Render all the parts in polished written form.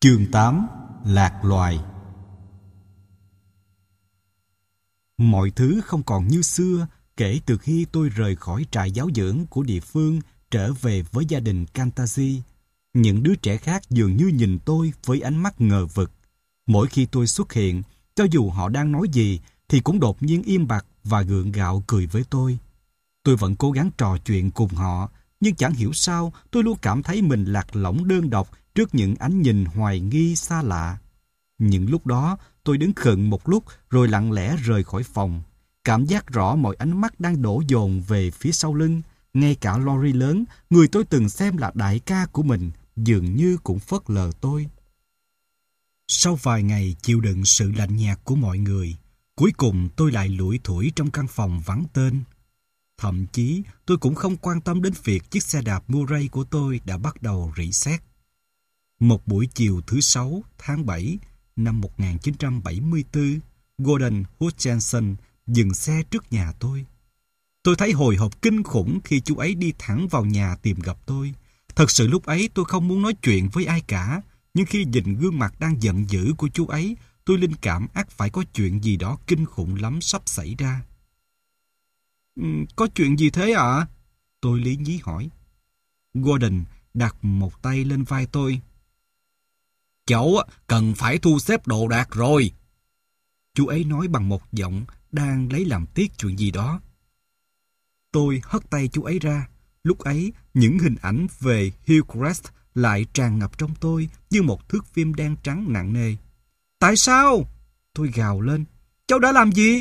Chương 8: Lạc loài. Mọi thứ không còn như xưa kể từ khi tôi rời khỏi trại giáo dưỡng của địa phương trở về với gia đình Kantazi. Những đứa trẻ khác dường như nhìn tôi với ánh mắt ngờ vực. Mỗi khi tôi xuất hiện, cho dù họ đang nói gì, thì cũng đột nhiên im bặt và gượng gạo cười với tôi. Tôi vẫn cố gắng trò chuyện cùng họ, nhưng chẳng hiểu sao tôi luôn cảm thấy mình lạc lõng đơn độc trước những ánh nhìn hoài nghi xa lạ. Những lúc đó, tôi đứng khựng một lúc rồi lặng lẽ rời khỏi phòng. Cảm giác rõ mọi ánh mắt đang đổ dồn về phía sau lưng. Ngay cả Lori lớn, người tôi từng xem là đại ca của mình, dường như cũng phớt lờ tôi. Sau vài ngày chịu đựng sự lạnh nhạt của mọi người, cuối cùng tôi lại lủi thủi trong căn phòng vắng tên. Thậm chí, tôi cũng không quan tâm đến việc chiếc xe đạp Murray của tôi đã bắt đầu rỉ sét. Một buổi chiều thứ 6 tháng 7 năm 1974, Gordon Hutchinson dừng xe trước nhà tôi. Tôi thấy hồi hộp kinh khủng khi chú ấy đi thẳng vào nhà tìm gặp tôi. Thật sự lúc ấy tôi không muốn nói chuyện với ai cả, nhưng khi nhìn gương mặt đang giận dữ của chú ấy, tôi linh cảm ắt phải có chuyện gì đó kinh khủng lắm sắp xảy ra. Có chuyện gì thế ạ? Tôi lý nhí hỏi. Gordon đặt một tay lên vai tôi. Cháu cần phải thu xếp đồ đạc rồi. Chú ấy nói bằng một giọng đang lấy làm tiếc chuyện gì đó. Tôi hất tay chú ấy ra. Lúc ấy, những hình ảnh về Hillcrest lại tràn ngập trong tôi như một thước phim đen trắng nặng nề. Tại sao? Tôi gào lên. Cháu đã làm gì?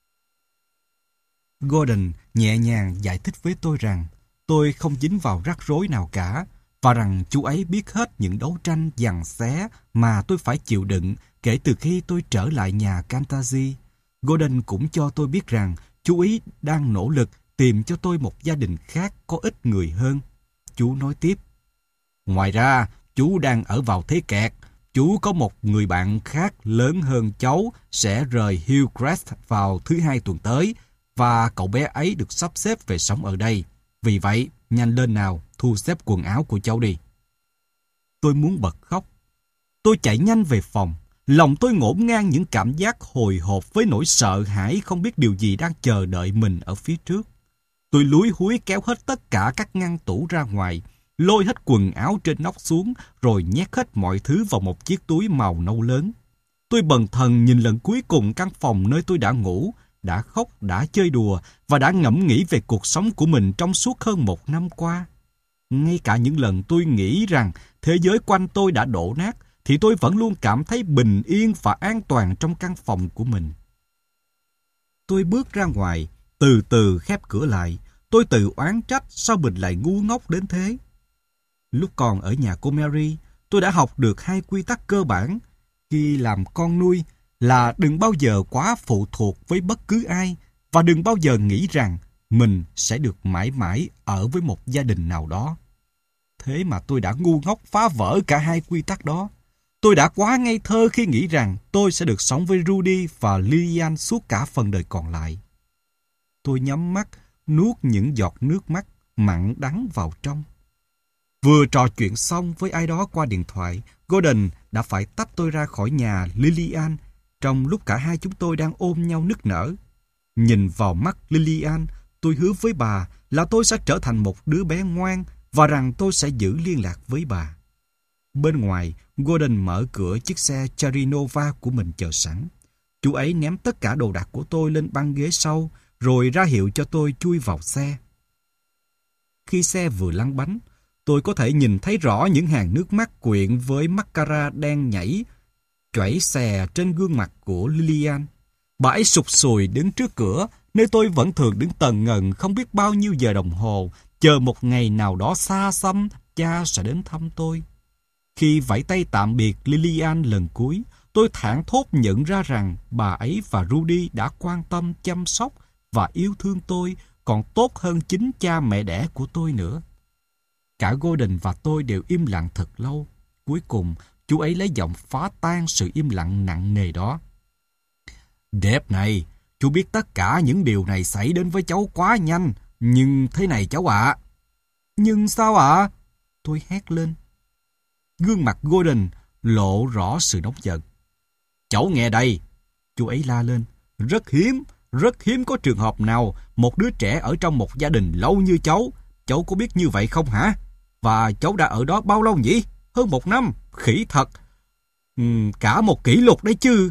Gordon nhẹ nhàng giải thích với tôi rằng tôi không dính vào rắc rối nào cả và rằng chú ấy biết hết những đấu tranh giằng xé mà tôi phải chịu đựng kể từ khi tôi trở lại nhà Kantazi. Gordon cũng cho tôi biết rằng chú ấy đang nỗ lực tìm cho tôi một gia đình khác có ít người hơn. Chú nói tiếp. Ngoài ra, chú đang ở vào thế kẹt. Chú có một người bạn khác lớn hơn cháu sẽ rời Hillcrest vào thứ Hai tuần tới và cậu bé ấy được sắp xếp về sống ở đây. Vì vậy, nhanh lên nào, thu xếp quần áo của cháu đi. Tôi muốn bật khóc. Tôi chạy nhanh về phòng. Lòng tôi ngổn ngang những cảm giác hồi hộp với nỗi sợ hãi không biết điều gì đang chờ đợi mình ở phía trước. Tôi lúi húi kéo hết tất cả các ngăn tủ ra ngoài, lôi hết quần áo trên nóc xuống rồi nhét hết mọi thứ vào một chiếc túi màu nâu lớn. Tôi bần thần nhìn lần cuối cùng căn phòng nơi tôi đã ngủ, đã khóc, đã chơi đùa và đã ngẫm nghĩ về cuộc sống của mình trong suốt hơn 1 năm qua. Ngay cả những lần tôi nghĩ rằng thế giới quanh tôi đã đổ nát, thì tôi vẫn luôn cảm thấy bình yên và an toàn trong căn phòng của mình. Tôi bước ra ngoài, từ từ khép cửa lại. Tôi tự oán trách sao mình lại ngu ngốc đến thế. Lúc còn ở nhà cô Mary, tôi đã học được 2 quy tắc cơ bản khi làm con nuôi là đừng bao giờ quá phụ thuộc với bất cứ ai và đừng bao giờ nghĩ rằng mình sẽ được mãi mãi ở với một gia đình nào đó. Thế mà tôi đã ngu ngốc phá vỡ cả 2 quy tắc đó. Tôi đã quá ngây thơ khi nghĩ rằng tôi sẽ được sống với Rudy và Lillian suốt cả phần đời còn lại. Tôi nhắm mắt, nuốt những giọt nước mắt mặn đắng vào trong. Vừa trò chuyện xong với ai đó qua điện thoại, Gordon đã phải tách tôi ra khỏi nhà Lillian trong lúc cả hai chúng tôi đang ôm nhau nức nở. Nhìn vào mắt Lillian, tôi hứa với bà là tôi sẽ trở thành một đứa bé ngoan và rằng tôi sẽ giữ liên lạc với bà. Bên ngoài, Gordon mở cửa chiếc xe Charinova của mình chờ sẵn. Chú ấy ném tất cả đồ đạc của tôi lên băng ghế sau, rồi ra hiệu cho tôi chui vào xe. Khi xe vừa lăn bánh, tôi có thể nhìn thấy rõ những hàng nước mắt quyện với mascara đen nhảy, chảy xè trên gương mặt của Lillian. Bà ấy sụt sùi đứng trước cửa, nơi tôi vẫn thường đứng tần ngần không biết bao nhiêu giờ đồng hồ, chờ một ngày nào đó xa xăm, cha sẽ đến thăm tôi. Khi vẫy tay tạm biệt Lillian lần cuối, tôi thảng thốt nhận ra rằng bà ấy và Rudy đã quan tâm, chăm sóc và yêu thương tôi còn tốt hơn chính cha mẹ đẻ của tôi nữa. Cả Gordon và tôi đều im lặng thật lâu. Cuối cùng, chú ấy lấy giọng phá tan sự im lặng nặng nề đó. Deb này, chú biết tất cả những điều này xảy đến với cháu quá nhanh, nhưng thế này cháu ạ. Nhưng sao ạ? Tôi hét lên. Gương mặt Gordon lộ rõ sự nóng giận. Cháu nghe đây, chú ấy la lên. Rất hiếm có trường hợp nào một đứa trẻ ở trong một gia đình lâu như cháu có biết như vậy không hả? Và cháu đã ở đó bao lâu nhỉ? Hơn 1 năm, khỉ thật. Cả một kỷ lục đấy chứ.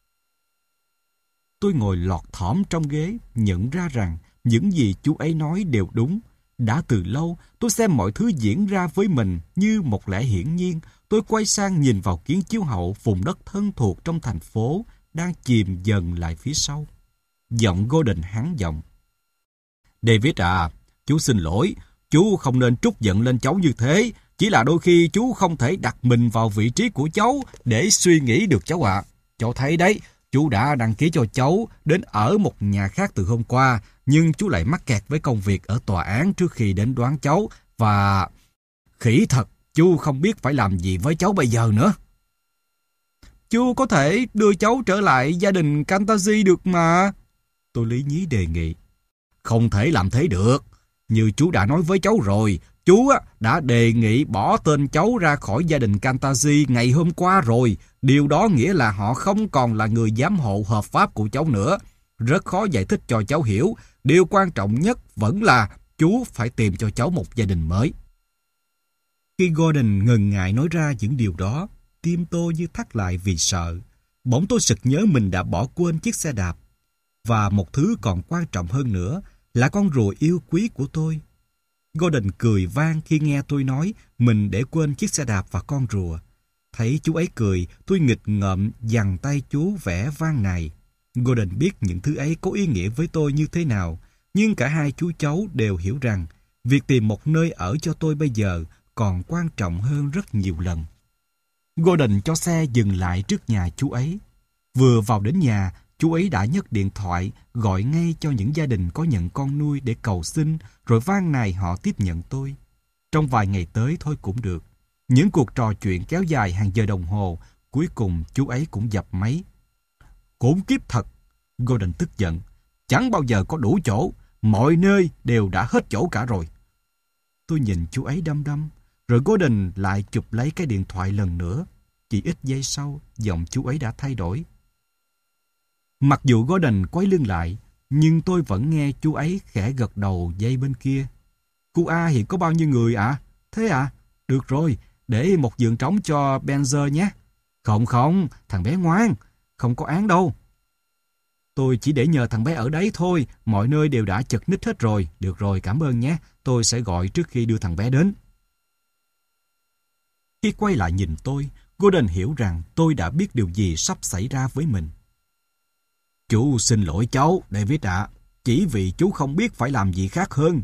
Tôi ngồi lọt thỏm trong ghế, nhận ra rằng những gì chú ấy nói đều đúng. Đã từ lâu, tôi xem mọi thứ diễn ra với mình như một lẽ hiển nhiên. Tôi quay sang nhìn vào kiến chiếu hậu vùng đất thân thuộc trong thành phố đang chìm dần lại phía sau. Giọng Gordon hắn giọng. David à, chú xin lỗi. Chú không nên trút giận lên cháu như thế. Chỉ là đôi khi chú không thể đặt mình vào vị trí của cháu để suy nghĩ được cháu ạ. Cháu thấy đấy, chú đã đăng ký cho cháu đến ở một nhà khác từ hôm qua, nhưng chú lại mắc kẹt với công việc ở tòa án trước khi đến đón cháu, và... Khỉ thật, chú không biết phải làm gì với cháu bây giờ nữa. Chú có thể đưa cháu trở lại gia đình Cantazi được mà. Tôi lý nhí đề nghị. Không thể làm thế được. Như chú đã nói với cháu rồi, chú đã đề nghị bỏ tên cháu ra khỏi gia đình Cantazi ngày hôm qua rồi. Điều đó nghĩa là họ không còn là người giám hộ hợp pháp của cháu nữa. Rất khó giải thích cho cháu hiểu. Điều quan trọng nhất vẫn là chú phải tìm cho cháu một gia đình mới. Khi Gordon ngần ngại nói ra những điều đó, tim tôi như thắt lại vì sợ. Bỗng tôi sực nhớ mình đã bỏ quên chiếc xe đạp. Và một thứ còn quan trọng hơn nữa là con rùa yêu quý của tôi. Gordon cười vang khi nghe tôi nói mình để quên chiếc xe đạp và con rùa. Thấy chú ấy cười, tôi nghịch ngợm giằng tay chú vẻ vang này. Gordon biết những thứ ấy có ý nghĩa với tôi như thế nào, nhưng cả hai chú cháu đều hiểu rằng việc tìm một nơi ở cho tôi bây giờ còn quan trọng hơn rất nhiều lần. Gordon cho xe dừng lại trước nhà chú ấy. Vừa vào đến nhà, chú ấy đã nhấc điện thoại gọi ngay cho những gia đình có nhận con nuôi để cầu xin, rồi van nài họ tiếp nhận tôi. Trong vài ngày tới thôi cũng được. Những cuộc trò chuyện kéo dài hàng giờ đồng hồ, cuối cùng chú ấy cũng dập máy. Khốn kiếp thật, Gordon tức giận. Chẳng bao giờ có đủ chỗ, mọi nơi đều đã hết chỗ cả rồi. Tôi nhìn chú ấy đăm đăm, rồi Gordon lại chụp lấy cái điện thoại lần nữa. Chỉ ít giây sau, giọng chú ấy đã thay đổi. Mặc dù Gordon quay lưng lại, nhưng tôi vẫn nghe chú ấy khẽ gật đầu dây bên kia. Khu A hiện có bao nhiêu người ạ? Thế à? Được rồi, để một giường trống cho Benzer nhé. Không, thằng bé ngoan, không có án đâu. Tôi chỉ để nhờ thằng bé ở đấy thôi, mọi nơi đều đã chật ních hết rồi. Được rồi, cảm ơn nhé, tôi sẽ gọi trước khi đưa thằng bé đến. Khi quay lại nhìn tôi, Gordon hiểu rằng tôi đã biết điều gì sắp xảy ra với mình. Chú xin lỗi cháu, David ạ. Chỉ vì chú không biết phải làm gì khác hơn.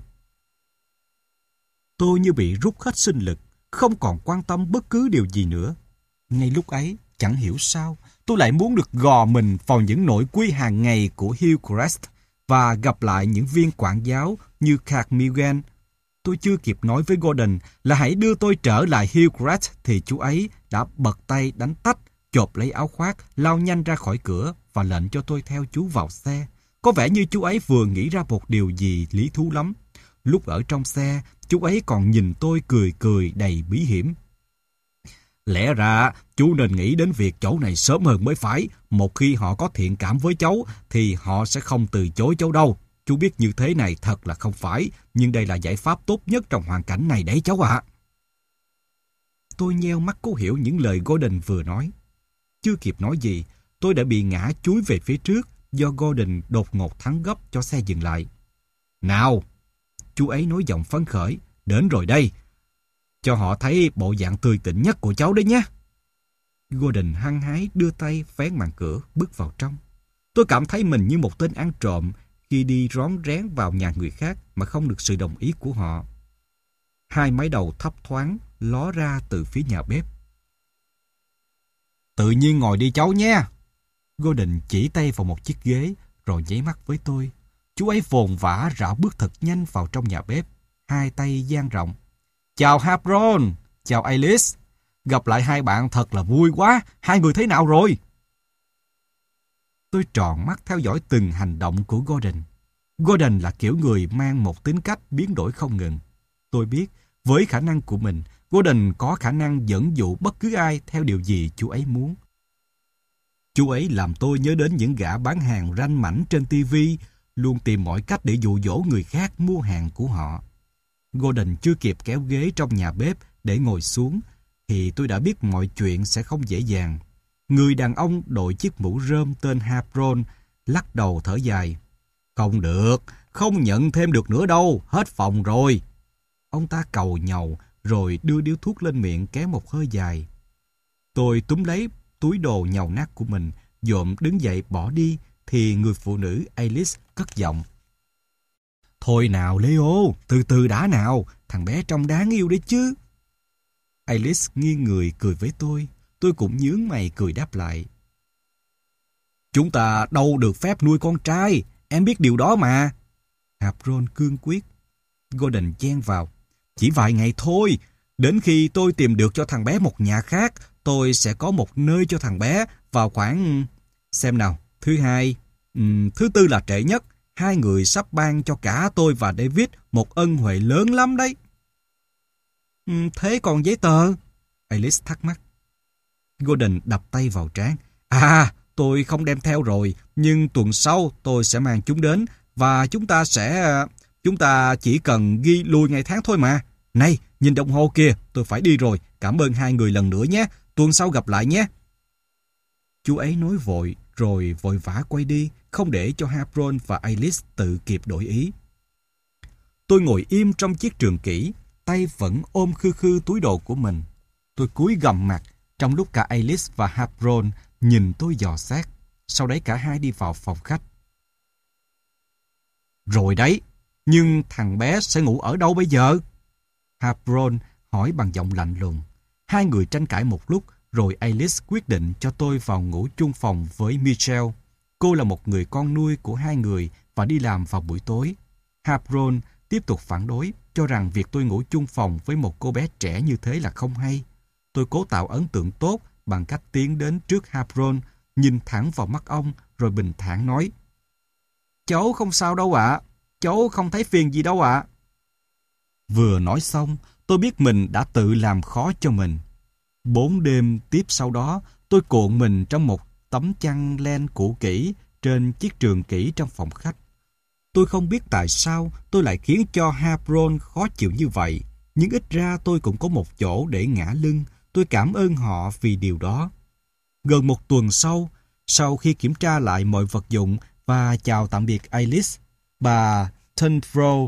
Tôi như bị rút hết sinh lực, không còn quan tâm bất cứ điều gì nữa. Ngay lúc ấy, chẳng hiểu sao, tôi lại muốn được gò mình vào những nỗi quy hàng ngày của Hillcrest và gặp lại những viên quản giáo như Carmigan. Tôi chưa kịp nói với Gordon là hãy đưa tôi trở lại Hillcrest thì chú ấy đã bật tay đánh tách, chộp lấy áo khoác, lao nhanh ra khỏi cửa và lệnh cho tôi theo chú vào xe. Có vẻ như chú ấy vừa nghĩ ra một điều gì lý thú lắm. Lúc ở trong xe, chú ấy còn nhìn tôi cười cười đầy bí hiểm. Lẽ ra, chú nên nghĩ đến việc chỗ này sớm hơn mới phải. Một khi họ có thiện cảm với cháu, thì họ sẽ không từ chối cháu đâu. Chú biết như thế này thật là không phải, nhưng đây là giải pháp tốt nhất trong hoàn cảnh này đấy cháu ạ. Tôi nheo mắt cố hiểu những lời Gordon vừa nói. Chưa kịp nói gì, tôi đã bị ngã chúi về phía trước do Gordon đột ngột thắng gấp cho xe dừng lại. Nào! Chú ấy nói giọng phấn khởi. Đến rồi đây! Cho họ thấy bộ dạng tươi tỉnh nhất của cháu đấy nhé. Gordon hăng hái đưa tay vén màn cửa bước vào trong. Tôi cảm thấy mình như một tên ăn trộm khi đi rón rén vào nhà người khác mà không được sự đồng ý của họ. Hai mái đầu thấp thoáng ló ra từ phía nhà bếp. Tự nhiên ngồi đi cháu nhé. Gordon chỉ tay vào một chiếc ghế rồi nháy mắt với tôi. Chú ấy vồn vã rảo bước thật nhanh vào trong nhà bếp, hai tay dang rộng. Chào Habron, chào Alice. Gặp lại hai bạn thật là vui quá. Hai người thế nào rồi? Tôi tròn mắt theo dõi từng hành động của Gordon. Gordon là kiểu người mang một tính cách biến đổi không ngừng. Tôi biết, với khả năng của mình, Gordon có khả năng dẫn dụ bất cứ ai theo điều gì chú ấy muốn. Chú ấy làm tôi nhớ đến những gã bán hàng ranh mãnh trên TV, luôn tìm mọi cách để dụ dỗ người khác mua hàng của họ. Gordon chưa kịp kéo ghế trong nhà bếp để ngồi xuống, thì tôi đã biết mọi chuyện sẽ không dễ dàng. Người đàn ông đội chiếc mũ rơm tên Habron lắc đầu thở dài. Không được, không nhận thêm được nữa đâu, hết phòng rồi. Ông ta càu nhàu rồi đưa điếu thuốc lên miệng kéo một hơi dài. Tôi túm lấy túi đồ nhàu nát của mình, dộm đứng dậy bỏ đi, thì người phụ nữ Alice cất giọng. Thôi nào Leo, từ từ đã nào, thằng bé trông đáng yêu đấy chứ. Alice nghiêng người cười với tôi cũng nhướng mày cười đáp lại. Chúng ta đâu được phép nuôi con trai, em biết điều đó mà. Habron cương quyết. Gordon chen vào. Chỉ vài ngày thôi, đến khi tôi tìm được cho thằng bé một nhà khác, tôi sẽ có một nơi cho thằng bé vào khoảng... Xem nào, thứ hai, thứ tư là trễ nhất. Hai người sắp ban cho cả tôi và David một ân huệ lớn lắm đấy. Thế còn giấy tờ? Alice thắc mắc. Gordon đập tay vào trán. Tôi không đem theo rồi, nhưng tuần sau tôi sẽ mang chúng đến và chúng ta chỉ cần ghi lùi ngày tháng thôi mà. Này, nhìn đồng hồ kìa, tôi phải đi rồi. Cảm ơn hai người lần nữa nhé. Tuần sau gặp lại nhé. Chú ấy nói vội, rồi vội vã quay đi, không để cho Habron và Alice tự kịp đổi ý. Tôi ngồi im trong chiếc trường kỷ, tay vẫn ôm khư khư túi đồ của mình. Tôi cúi gằm mặt, trong lúc cả Alice và Habron nhìn tôi dò xét. Sau đấy cả hai đi vào phòng khách. Rồi đấy, nhưng thằng bé sẽ ngủ ở đâu bây giờ? Habron hỏi bằng giọng lạnh lùng. Hai người tranh cãi một lúc, rồi Alice quyết định cho tôi vào ngủ chung phòng với Michelle. Cô là một người con nuôi của hai người và đi làm vào buổi tối. Habron tiếp tục phản đối, cho rằng việc tôi ngủ chung phòng với một cô bé trẻ như thế là không hay. Tôi cố tạo ấn tượng tốt bằng cách tiến đến trước Habron, nhìn thẳng vào mắt ông, rồi bình thản nói. Cháu không sao đâu ạ. Cháu không thấy phiền gì đâu ạ. Vừa nói xong, tôi biết mình đã tự làm khó cho mình. 4 đêm tiếp sau đó, tôi cuộn mình trong một tấm chăn len cũ kỹ trên chiếc trường kỷ trong phòng khách. Tôi không biết tại sao tôi lại khiến cho Habron khó chịu như vậy, nhưng ít ra tôi cũng có một chỗ để ngả lưng. Tôi cảm ơn họ vì điều đó. Gần một tuần sau khi kiểm tra lại mọi vật dụng và chào tạm biệt Alice, bà Tunbrough,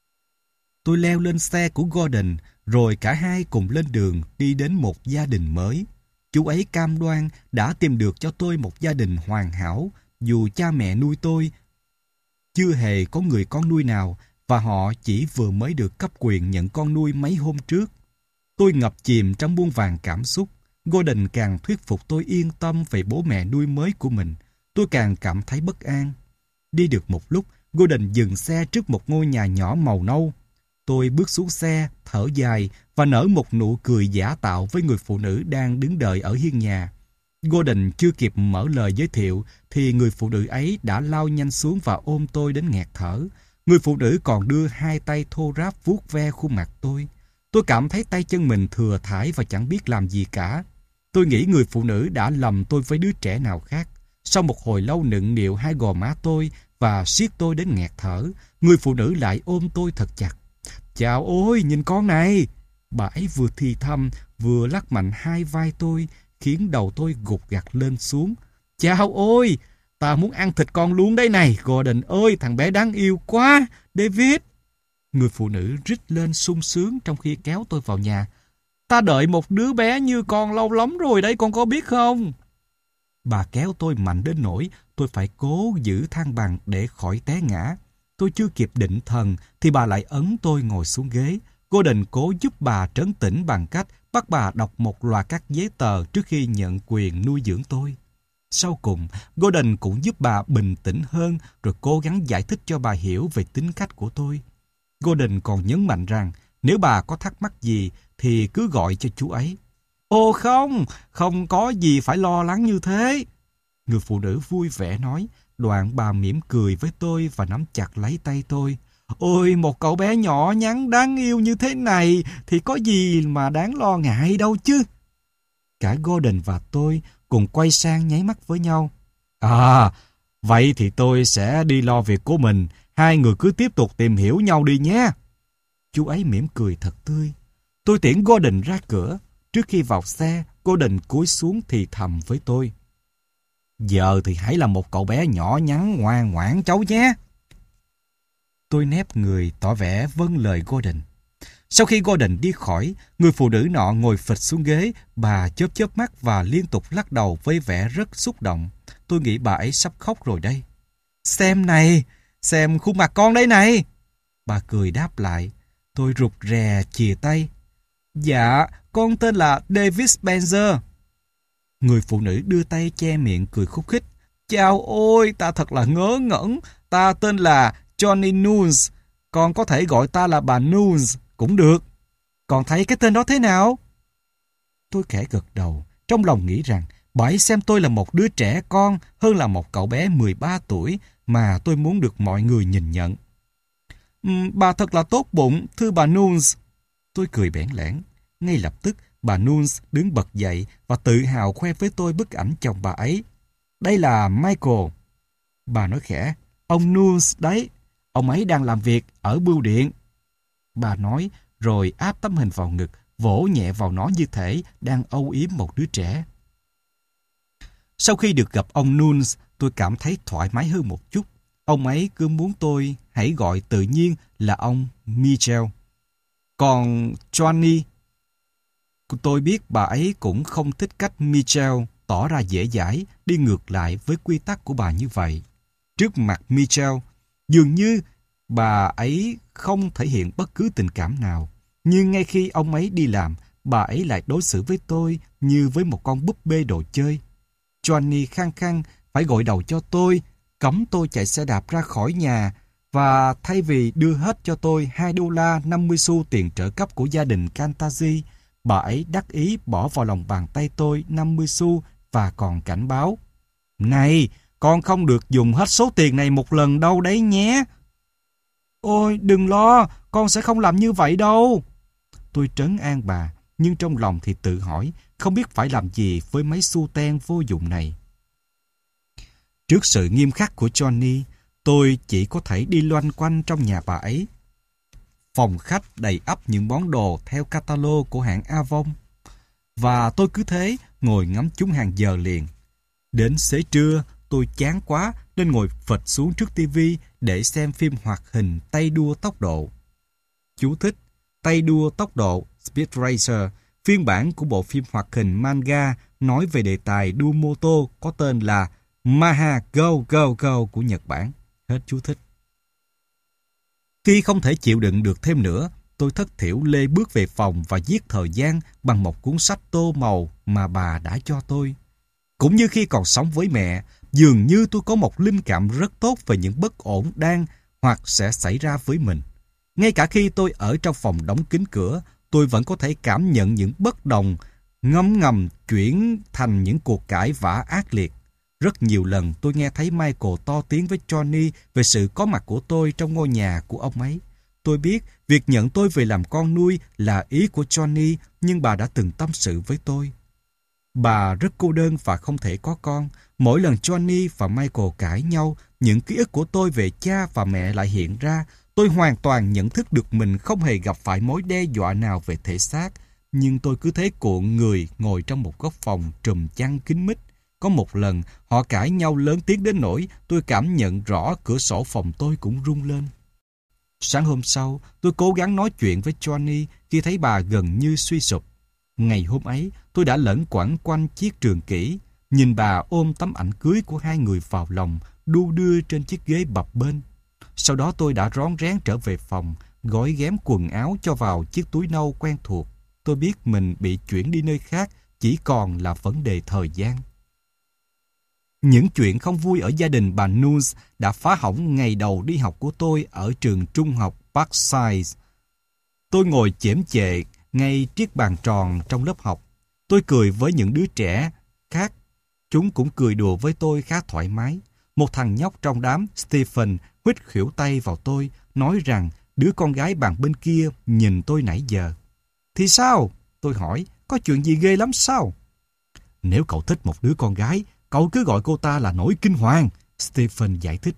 tôi leo lên xe của Gordon, rồi cả hai cùng lên đường đi đến một gia đình mới. Chú ấy cam đoan đã tìm được cho tôi một gia đình hoàn hảo, dù cha mẹ nuôi tôi chưa hề có người con nuôi nào, và họ chỉ vừa mới được cấp quyền nhận con nuôi mấy hôm trước. Tôi ngập chìm trong muôn vàn cảm xúc. Gordon càng thuyết phục tôi yên tâm về bố mẹ nuôi mới của mình. Tôi càng cảm thấy bất an. Đi được một lúc, Gordon dừng xe trước một ngôi nhà nhỏ màu nâu. Tôi bước xuống xe, thở dài và nở một nụ cười giả tạo với người phụ nữ đang đứng đợi ở hiên nhà. Gordon chưa kịp mở lời giới thiệu thì người phụ nữ ấy đã lao nhanh xuống và ôm tôi đến nghẹt thở. Người phụ nữ còn đưa hai tay thô ráp vuốt ve khuôn mặt tôi. Tôi cảm thấy tay chân mình thừa thãi và chẳng biết làm gì cả. Tôi nghĩ người phụ nữ đã lầm tôi với đứa trẻ nào khác. Sau một hồi lâu nựng nịu hai gò má tôi và siết tôi đến nghẹt thở, người phụ nữ lại ôm tôi thật chặt. Chào ôi, nhìn con này! Bà ấy vừa thì thầm, vừa lắc mạnh hai vai tôi, khiến đầu tôi gục gặt lên xuống. Chào ôi! Ta muốn ăn thịt con luôn đây này, Gordon ơi, thằng bé đáng yêu quá! David! Người phụ nữ rít lên sung sướng trong khi kéo tôi vào nhà. Ta đợi một đứa bé như con lâu lắm rồi đấy, con có biết không? Bà kéo tôi mạnh đến nỗi tôi phải cố giữ thăng bằng để khỏi té ngã. Tôi chưa kịp định thần thì bà lại ấn tôi ngồi xuống ghế. Gordon cố giúp bà trấn tĩnh bằng cách bắt bà đọc một loạt các giấy tờ trước khi nhận quyền nuôi dưỡng tôi. Sau cùng, Gordon cũng giúp bà bình tĩnh hơn rồi cố gắng giải thích cho bà hiểu về tính cách của tôi. Gordon còn nhấn mạnh rằng nếu bà có thắc mắc gì thì cứ gọi cho chú ấy. Ồ không có gì phải lo lắng như thế. Người phụ nữ vui vẻ nói, đoạn bà mỉm cười với tôi và nắm chặt lấy tay tôi. Ôi, một cậu bé nhỏ nhắn đáng yêu như thế này thì có gì mà đáng lo ngại đâu chứ. Cả Gordon và tôi cùng quay sang nháy mắt với nhau. À, vậy thì tôi sẽ đi lo việc của mình. Hai người cứ tiếp tục tìm hiểu nhau đi nhé. Chú ấy mỉm cười thật tươi. Tôi tiễn Gordon ra cửa. Trước khi vào xe, Gordon cúi xuống thì thầm với tôi. Giờ thì hãy là một cậu bé nhỏ nhắn ngoan ngoãn cháu nhé. Tôi nép người tỏ vẻ vâng lời Gordon. Sau khi Gordon đi khỏi, người phụ nữ nọ ngồi phịch xuống ghế, bà chớp chớp mắt và liên tục lắc đầu với vẻ rất xúc động. Tôi nghĩ bà ấy sắp khóc rồi đây. Xem này, xem khuôn mặt con đây này. Bà cười đáp lại. Tôi rụt rè chìa tay. Dạ, con tên là David Spencer. Người phụ nữ đưa tay che miệng cười khúc khích. Chao ôi, ta thật là ngớ ngẩn. Ta tên là Johnny Nunes. Con có thể gọi ta là bà Nunes cũng được. Con thấy cái tên đó thế nào? Tôi khẽ gật đầu, trong lòng nghĩ rằng bà ấy xem tôi là một đứa trẻ con hơn là một cậu bé 13 tuổi mà tôi muốn được mọi người nhìn nhận. Bà thật là tốt bụng, thưa bà Nunes. Tôi cười bẽn lẽn. Ngay lập tức, bà Nunes đứng bật dậy và tự hào khoe với tôi bức ảnh chồng bà ấy. Đây là Michael. Bà nói khẽ, ông Nunes đấy, ông ấy đang làm việc ở bưu điện. Bà nói rồi áp tấm hình vào ngực, vỗ nhẹ vào nó như thể đang âu yếm một đứa trẻ. Sau khi được gặp ông Nunes, tôi cảm thấy thoải mái hơn một chút. Ông ấy cứ muốn tôi hãy gọi tự nhiên là ông Michel. Còn Johnny, tôi biết bà ấy cũng không thích cách Michel tỏ ra dễ dãi, đi ngược lại với quy tắc của bà như vậy. Trước mặt Michel, dường như bà ấy không thể hiện bất cứ tình cảm nào. Nhưng ngay khi ông ấy đi làm, bà ấy lại đối xử với tôi như với một con búp bê đồ chơi. Johnny khăng khăng phải gội đầu cho tôi, cấm tôi chạy xe đạp ra khỏi nhà, và thay vì đưa hết cho tôi $2.50 tiền trợ cấp của gia đình Cantazi, bà ấy đắc ý bỏ vào lòng bàn tay tôi 50 xu và còn cảnh báo. Này, con không được dùng hết số tiền này một lần đâu đấy nhé. Ôi, đừng lo, con sẽ không làm như vậy đâu. Tôi trấn an bà, nhưng trong lòng thì tự hỏi, không biết phải làm gì với mấy xu ten vô dụng này. Trước sự nghiêm khắc của Johnny, tôi chỉ có thể đi loanh quanh trong nhà bà ấy. Phòng khách đầy ắp những món đồ theo catalog của hãng Avon. Và tôi cứ thế ngồi ngắm chúng hàng giờ liền. Đến xế trưa, tôi chán quá nên ngồi phịch xuống trước tivi để xem phim hoạt hình Tay đua tốc độ. Chú thích: Tay đua tốc độ Speed Racer, phiên bản của bộ phim hoạt hình manga nói về đề tài đua mô tô có tên là Maha Go Go Go của Nhật Bản. Hết chú thích. Khi không thể chịu đựng được thêm nữa, tôi thất thểu lê bước về phòng và giết thời gian bằng một cuốn sách tô màu mà bà đã cho tôi. Cũng như khi còn sống với mẹ, dường như tôi có một linh cảm rất tốt về những bất ổn đang hoặc sẽ xảy ra với mình. Ngay cả khi tôi ở trong phòng đóng kín cửa, tôi vẫn có thể cảm nhận những bất đồng ngấm ngầm chuyển thành những cuộc cãi vã ác liệt. Rất nhiều lần tôi nghe thấy Michael to tiếng với Johnny về sự có mặt của tôi trong ngôi nhà của ông ấy. Tôi biết việc nhận tôi về làm con nuôi là ý của Johnny, nhưng bà đã từng tâm sự với tôi. Bà rất cô đơn và không thể có con. Mỗi lần Johnny và Michael cãi nhau, những ký ức của tôi về cha và mẹ lại hiện ra. Tôi hoàn toàn nhận thức được mình không hề gặp phải mối đe dọa nào về thể xác. Nhưng tôi cứ thế cuộn người ngồi trong một góc phòng trùm chăn kín mít. Có một lần, họ cãi nhau lớn tiếng đến nỗi tôi cảm nhận rõ cửa sổ phòng tôi cũng rung lên. Sáng hôm sau, tôi cố gắng nói chuyện với Johnny khi thấy bà gần như suy sụp. Ngày hôm ấy, tôi đã lẩn quẩn quanh chiếc trường kỷ, nhìn bà ôm tấm ảnh cưới của hai người vào lòng, đu đưa trên chiếc ghế bập bênh. Sau đó tôi đã rón rén trở về phòng, gói ghém quần áo cho vào chiếc túi nâu quen thuộc. Tôi biết mình bị chuyển đi nơi khác, chỉ còn là vấn đề thời gian. Những chuyện không vui ở gia đình bà Nunes đã phá hỏng ngày đầu đi học của tôi ở trường trung học Parkside. Tôi ngồi chễm chệ ngay chiếc bàn tròn trong lớp học. Tôi cười với những đứa trẻ khác. Chúng cũng cười đùa với tôi khá thoải mái. Một thằng nhóc trong đám, Stephen, huýt khuỷu tay vào tôi, nói rằng đứa con gái bàn bên kia nhìn tôi nãy giờ. Thì sao? Tôi hỏi, có chuyện gì ghê lắm sao? Nếu cậu thích một đứa con gái, cậu cứ gọi cô ta là nỗi kinh hoàng, Stephen giải thích.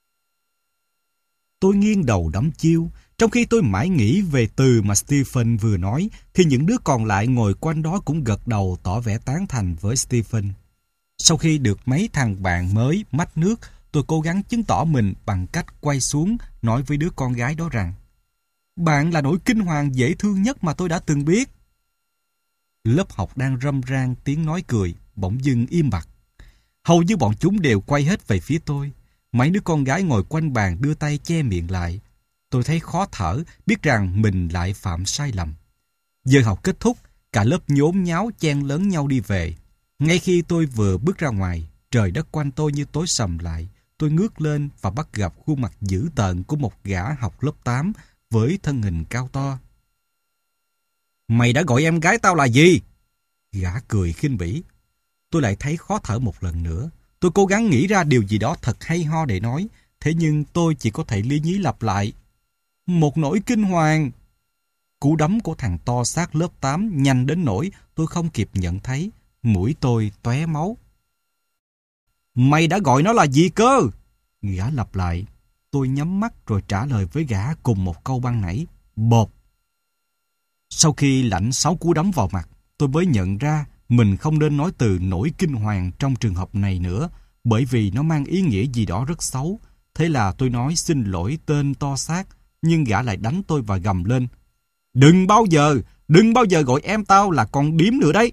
Tôi nghiêng đầu đắm chiêu. Trong khi tôi mãi nghĩ về từ mà Stephen vừa nói, thì những đứa còn lại ngồi quanh đó cũng gật đầu tỏ vẻ tán thành với Stephen. Sau khi được mấy thằng bạn mới mách nước, tôi cố gắng chứng tỏ mình bằng cách quay xuống nói với đứa con gái đó rằng bạn là nỗi kinh hoàng dễ thương nhất mà tôi đã từng biết. Lớp học đang râm ran tiếng nói cười, bỗng dưng im bặt. Hầu như bọn chúng đều quay hết về phía tôi. Mấy đứa con gái ngồi quanh bàn đưa tay che miệng lại. Tôi thấy khó thở, biết rằng mình lại phạm sai lầm. Giờ học kết thúc, cả lớp nhốn nháo chen lấn nhau đi về. Ngay khi tôi vừa bước ra ngoài, trời đất quanh tôi như tối sầm lại. Tôi ngước lên và bắt gặp khuôn mặt dữ tợn của một gã học lớp 8 với thân hình cao to. Mày đã gọi em gái tao là gì? Gã cười khinh bỉ. Tôi lại thấy khó thở một lần nữa. Tôi cố gắng nghĩ ra điều gì đó thật hay ho để nói, thế nhưng tôi chỉ có thể lý nhí lặp lại. Một nỗi kinh hoàng. Cú đấm của thằng to xác lớp 8 nhanh đến nỗi tôi không kịp nhận thấy. Mũi tôi tóe máu. Mày đã gọi nó là gì cơ? Gã lặp lại. Tôi nhắm mắt rồi trả lời với gã cùng một câu ban nãy. Bộp. Sau khi lãnh 6 cú đấm vào mặt, tôi mới nhận ra mình không nên nói từ nỗi kinh hoàng trong trường hợp này nữa, bởi vì nó mang ý nghĩa gì đó rất xấu. Thế là tôi nói xin lỗi tên to xác, nhưng gã lại đánh tôi và gầm lên. Đừng bao giờ gọi em tao là con điếm nữa đấy.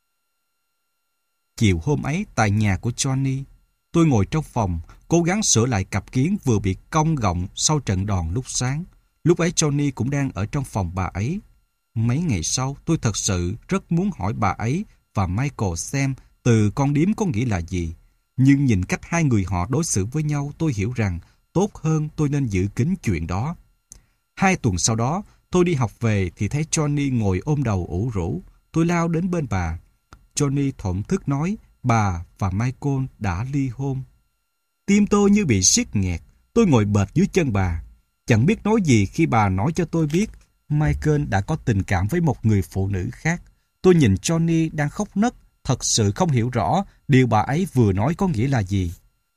Chiều hôm ấy tại nhà của Johnny, tôi ngồi trong phòng, cố gắng sửa lại cặp kiến vừa bị cong gọng sau trận đòn lúc sáng. Lúc ấy Johnny cũng đang ở trong phòng bà ấy. Mấy ngày sau, tôi thật sự rất muốn hỏi bà ấy và Michael xem từ con điếm có nghĩa là gì. Nhưng nhìn cách hai người họ đối xử với nhau, tôi hiểu rằng tốt hơn tôi nên giữ kín chuyện đó. 2 tuần sau đó, tôi đi học về thì thấy Johnny ngồi ôm đầu ủ rũ. Tôi lao đến bên bà. Johnny thổn thức nói bà và Michael đã ly hôn. Tim tôi như bị siết nghẹt. Tôi ngồi bệt dưới chân bà. Chẳng biết nói gì khi bà nói cho tôi biết Michael đã có tình cảm với một người phụ nữ khác. Tôi nhìn Johnny đang khóc nấc, thật sự không hiểu rõ điều bà ấy vừa nói có nghĩa là gì.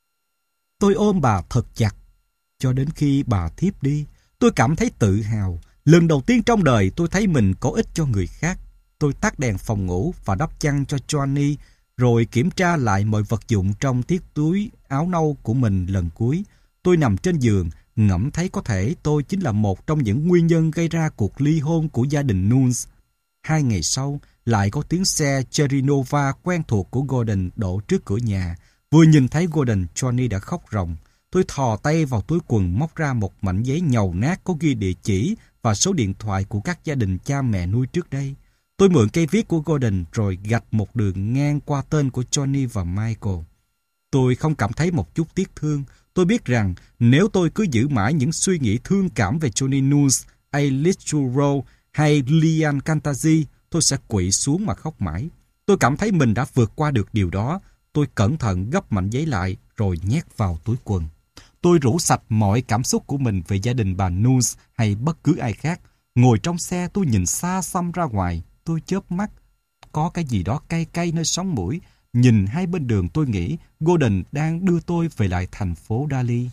Tôi ôm bà thật chặt. Cho đến khi bà thiếp đi, tôi cảm thấy tự hào. Lần đầu tiên trong đời tôi thấy mình có ích cho người khác. Tôi tắt đèn phòng ngủ và đắp chăn cho Johnny, rồi kiểm tra lại mọi vật dụng trong chiếc túi áo nâu của mình lần cuối. Tôi nằm trên giường, ngẫm thấy có thể tôi chính là một trong những nguyên nhân gây ra cuộc ly hôn của gia đình Nunes. 2 ngày sau, lại có tiếng xe Cherry Nova quen thuộc của Gordon đổ trước cửa nhà. Vừa nhìn thấy Gordon, Johnny đã khóc ròng. Tôi thò tay vào túi quần móc ra một mảnh giấy nhầu nát có ghi địa chỉ và số điện thoại của các gia đình cha mẹ nuôi trước đây. Tôi mượn cây viết của Gordon rồi gạch một đường ngang qua tên của Johnny và Michael. Tôi không cảm thấy một chút tiếc thương. Tôi biết rằng nếu tôi cứ giữ mãi những suy nghĩ thương cảm về Johnny Nunes, Alice Churro hay Lian Cantazi, tôi sẽ quỵ xuống mà khóc mãi. Tôi cảm thấy mình đã vượt qua được điều đó. Tôi cẩn thận gấp mảnh giấy lại rồi nhét vào túi quần. Tôi rũ sạch mọi cảm xúc của mình về gia đình bà Nunes hay bất cứ ai khác. Ngồi trong xe tôi nhìn xa xăm ra ngoài. Tôi chớp mắt. Có cái gì đó cay cay nơi sống mũi. Nhìn hai bên đường tôi nghĩ Gordon đang đưa tôi về lại thành phố Dali.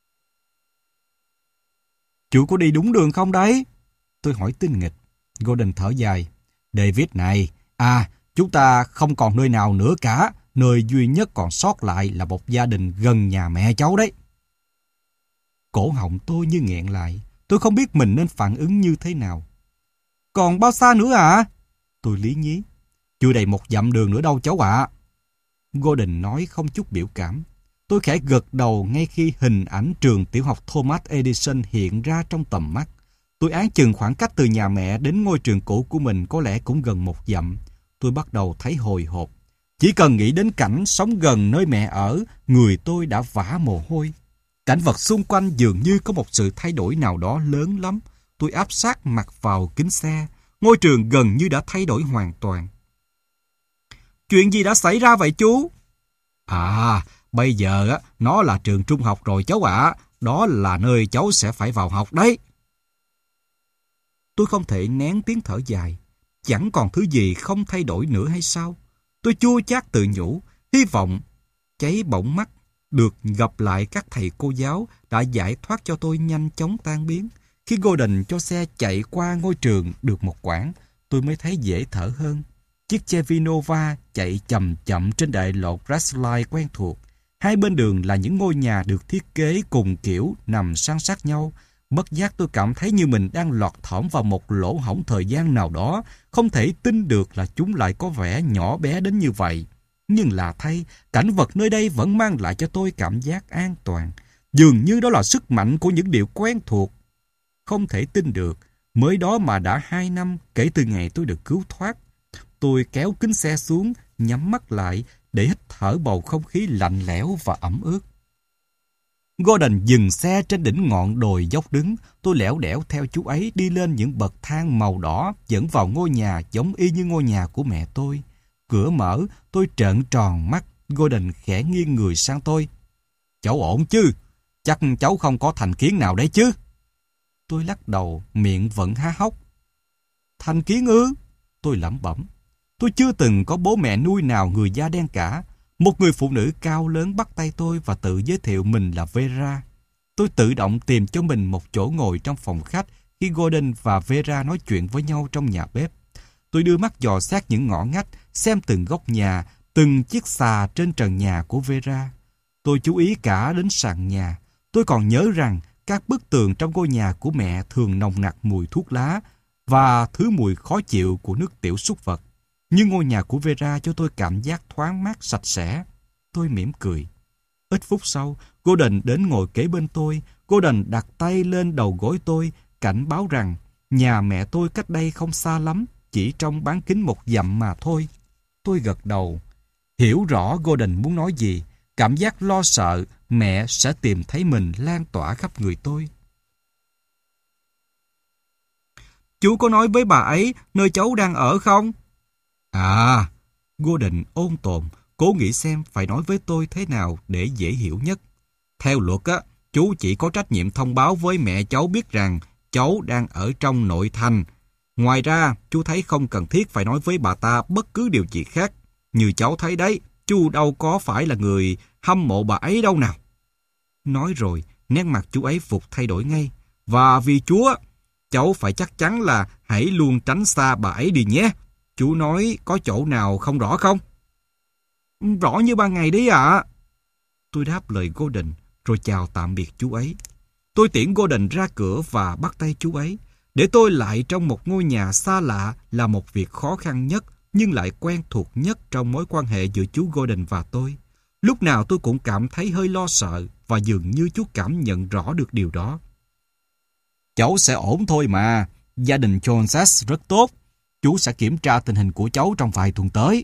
Chú có đi đúng đường không đấy? Tôi hỏi tinh nghịch. Gordon thở dài. David này, chúng ta không còn nơi nào nữa cả. Nơi duy nhất còn sót lại là một gia đình gần nhà mẹ cháu đấy. Cổ họng tôi như nghẹn lại. Tôi không biết mình nên phản ứng như thế nào. Còn bao xa nữa ạ? Tôi lý nhí. Chưa đầy 1 dặm đường nữa đâu cháu ạ. Gordon nói không chút biểu cảm. Tôi khẽ gật đầu ngay khi hình ảnh trường tiểu học Thomas Edison hiện ra trong tầm mắt. Tôi áng chừng khoảng cách từ nhà mẹ đến ngôi trường cũ của mình có lẽ cũng gần 1 dặm. Tôi bắt đầu thấy hồi hộp. Chỉ cần nghĩ đến cảnh sống gần nơi mẹ ở, người tôi đã vã mồ hôi. Cảnh vật xung quanh dường như có một sự thay đổi nào đó lớn lắm. Tôi áp sát mặt vào kính xe. Ngôi trường gần như đã thay đổi hoàn toàn. Chuyện gì đã xảy ra vậy chú? Bây giờ nó là trường trung học rồi cháu ạ. Đó là nơi cháu sẽ phải vào học đấy. Tôi không thể nén tiếng thở dài. Chẳng còn thứ gì không thay đổi nữa hay sao? Tôi chua chát tự nhủ, hy vọng cháy bỏng mắt được gặp lại các thầy cô giáo đã giải thoát cho tôi nhanh chóng tan biến. Khi Gordon cho xe chạy qua ngôi trường được một quãng, tôi mới thấy dễ thở hơn. Chiếc Chevy Nova chạy chậm chậm trên đại lộ Grassline quen thuộc. Hai bên đường là những ngôi nhà được thiết kế cùng kiểu nằm san sát nhau. Bất giác tôi cảm thấy như mình đang lọt thỏm vào một lỗ hổng thời gian nào đó. Không thể tin được là chúng lại có vẻ nhỏ bé đến như vậy. Nhưng lạ thay, cảnh vật nơi đây vẫn mang lại cho tôi cảm giác an toàn. Dường như đó là sức mạnh của những điều quen thuộc. Không thể tin được, mới đó mà đã 2 năm kể từ ngày tôi được cứu thoát. Tôi kéo kính xe xuống, nhắm mắt lại để hít thở bầu không khí lạnh lẽo và ẩm ướt. Gordon dừng xe trên đỉnh ngọn đồi dốc đứng. Tôi lẻo đẻo theo chú ấy đi lên những bậc thang màu đỏ dẫn vào ngôi nhà giống y như ngôi nhà của mẹ tôi. Cửa mở, tôi trợn tròn mắt. Gordon khẽ nghiêng người sang tôi. Cháu ổn chứ? Chắc cháu không có thành kiến nào đấy chứ? Tôi lắc đầu, miệng vẫn há hốc. Thành kiến ư? Tôi lẩm bẩm. Tôi chưa từng có bố mẹ nuôi nào người da đen cả. Một người phụ nữ cao lớn bắt tay tôi và tự giới thiệu mình là Vera. Tôi tự động tìm cho mình một chỗ ngồi trong phòng khách khi Gordon và Vera nói chuyện với nhau trong nhà bếp. Tôi đưa mắt dò xét những ngõ ngách, xem từng góc nhà, từng chiếc xà trên trần nhà của Vera. Tôi chú ý cả đến sàn nhà. Tôi còn nhớ rằng các bức tường trong ngôi nhà của mẹ thường nồng nặc mùi thuốc lá và thứ mùi khó chịu của nước tiểu súc vật. Nhưng ngôi nhà của Vera cho tôi cảm giác thoáng mát sạch sẽ. Tôi mỉm cười. Ít phút sau, Gordon đến ngồi kế bên tôi. Gordon đặt tay lên đầu gối tôi, cảnh báo rằng nhà mẹ tôi cách đây không xa lắm, chỉ trong bán kính 1 dặm mà thôi. Tôi gật đầu. Hiểu rõ Gordon muốn nói gì. Cảm giác lo sợ mẹ sẽ tìm thấy mình lan tỏa khắp người tôi. Chú có nói với bà ấy nơi cháu đang ở không? À, Gordon ôn tồn, cố nghĩ xem phải nói với tôi thế nào để dễ hiểu nhất. Theo luật á, chú chỉ có trách nhiệm thông báo với mẹ cháu biết rằng cháu đang ở trong nội thành. Ngoài ra, chú thấy không cần thiết phải nói với bà ta bất cứ điều gì khác. Như cháu thấy đấy, chú đâu có phải là người hâm mộ bà ấy đâu nào. Nói rồi, nét mặt chú ấy vụt thay đổi ngay. Và vì Chúa, cháu phải chắc chắn là hãy luôn tránh xa bà ấy đi nhé. Chú nói có chỗ nào không rõ không? Rõ như ban ngày đấy ạ. Tôi đáp lời Gordon, rồi chào tạm biệt chú ấy. Tôi tiễn Gordon ra cửa và bắt tay chú ấy. Để tôi lại trong một ngôi nhà xa lạ là một việc khó khăn nhất, nhưng lại quen thuộc nhất trong mối quan hệ giữa chú Gordon và tôi. Lúc nào tôi cũng cảm thấy hơi lo sợ, và dường như chú cảm nhận rõ được điều đó. Cháu sẽ ổn thôi mà. Gia đình Jones rất tốt. Chú sẽ kiểm tra tình hình của cháu trong vài tuần tới.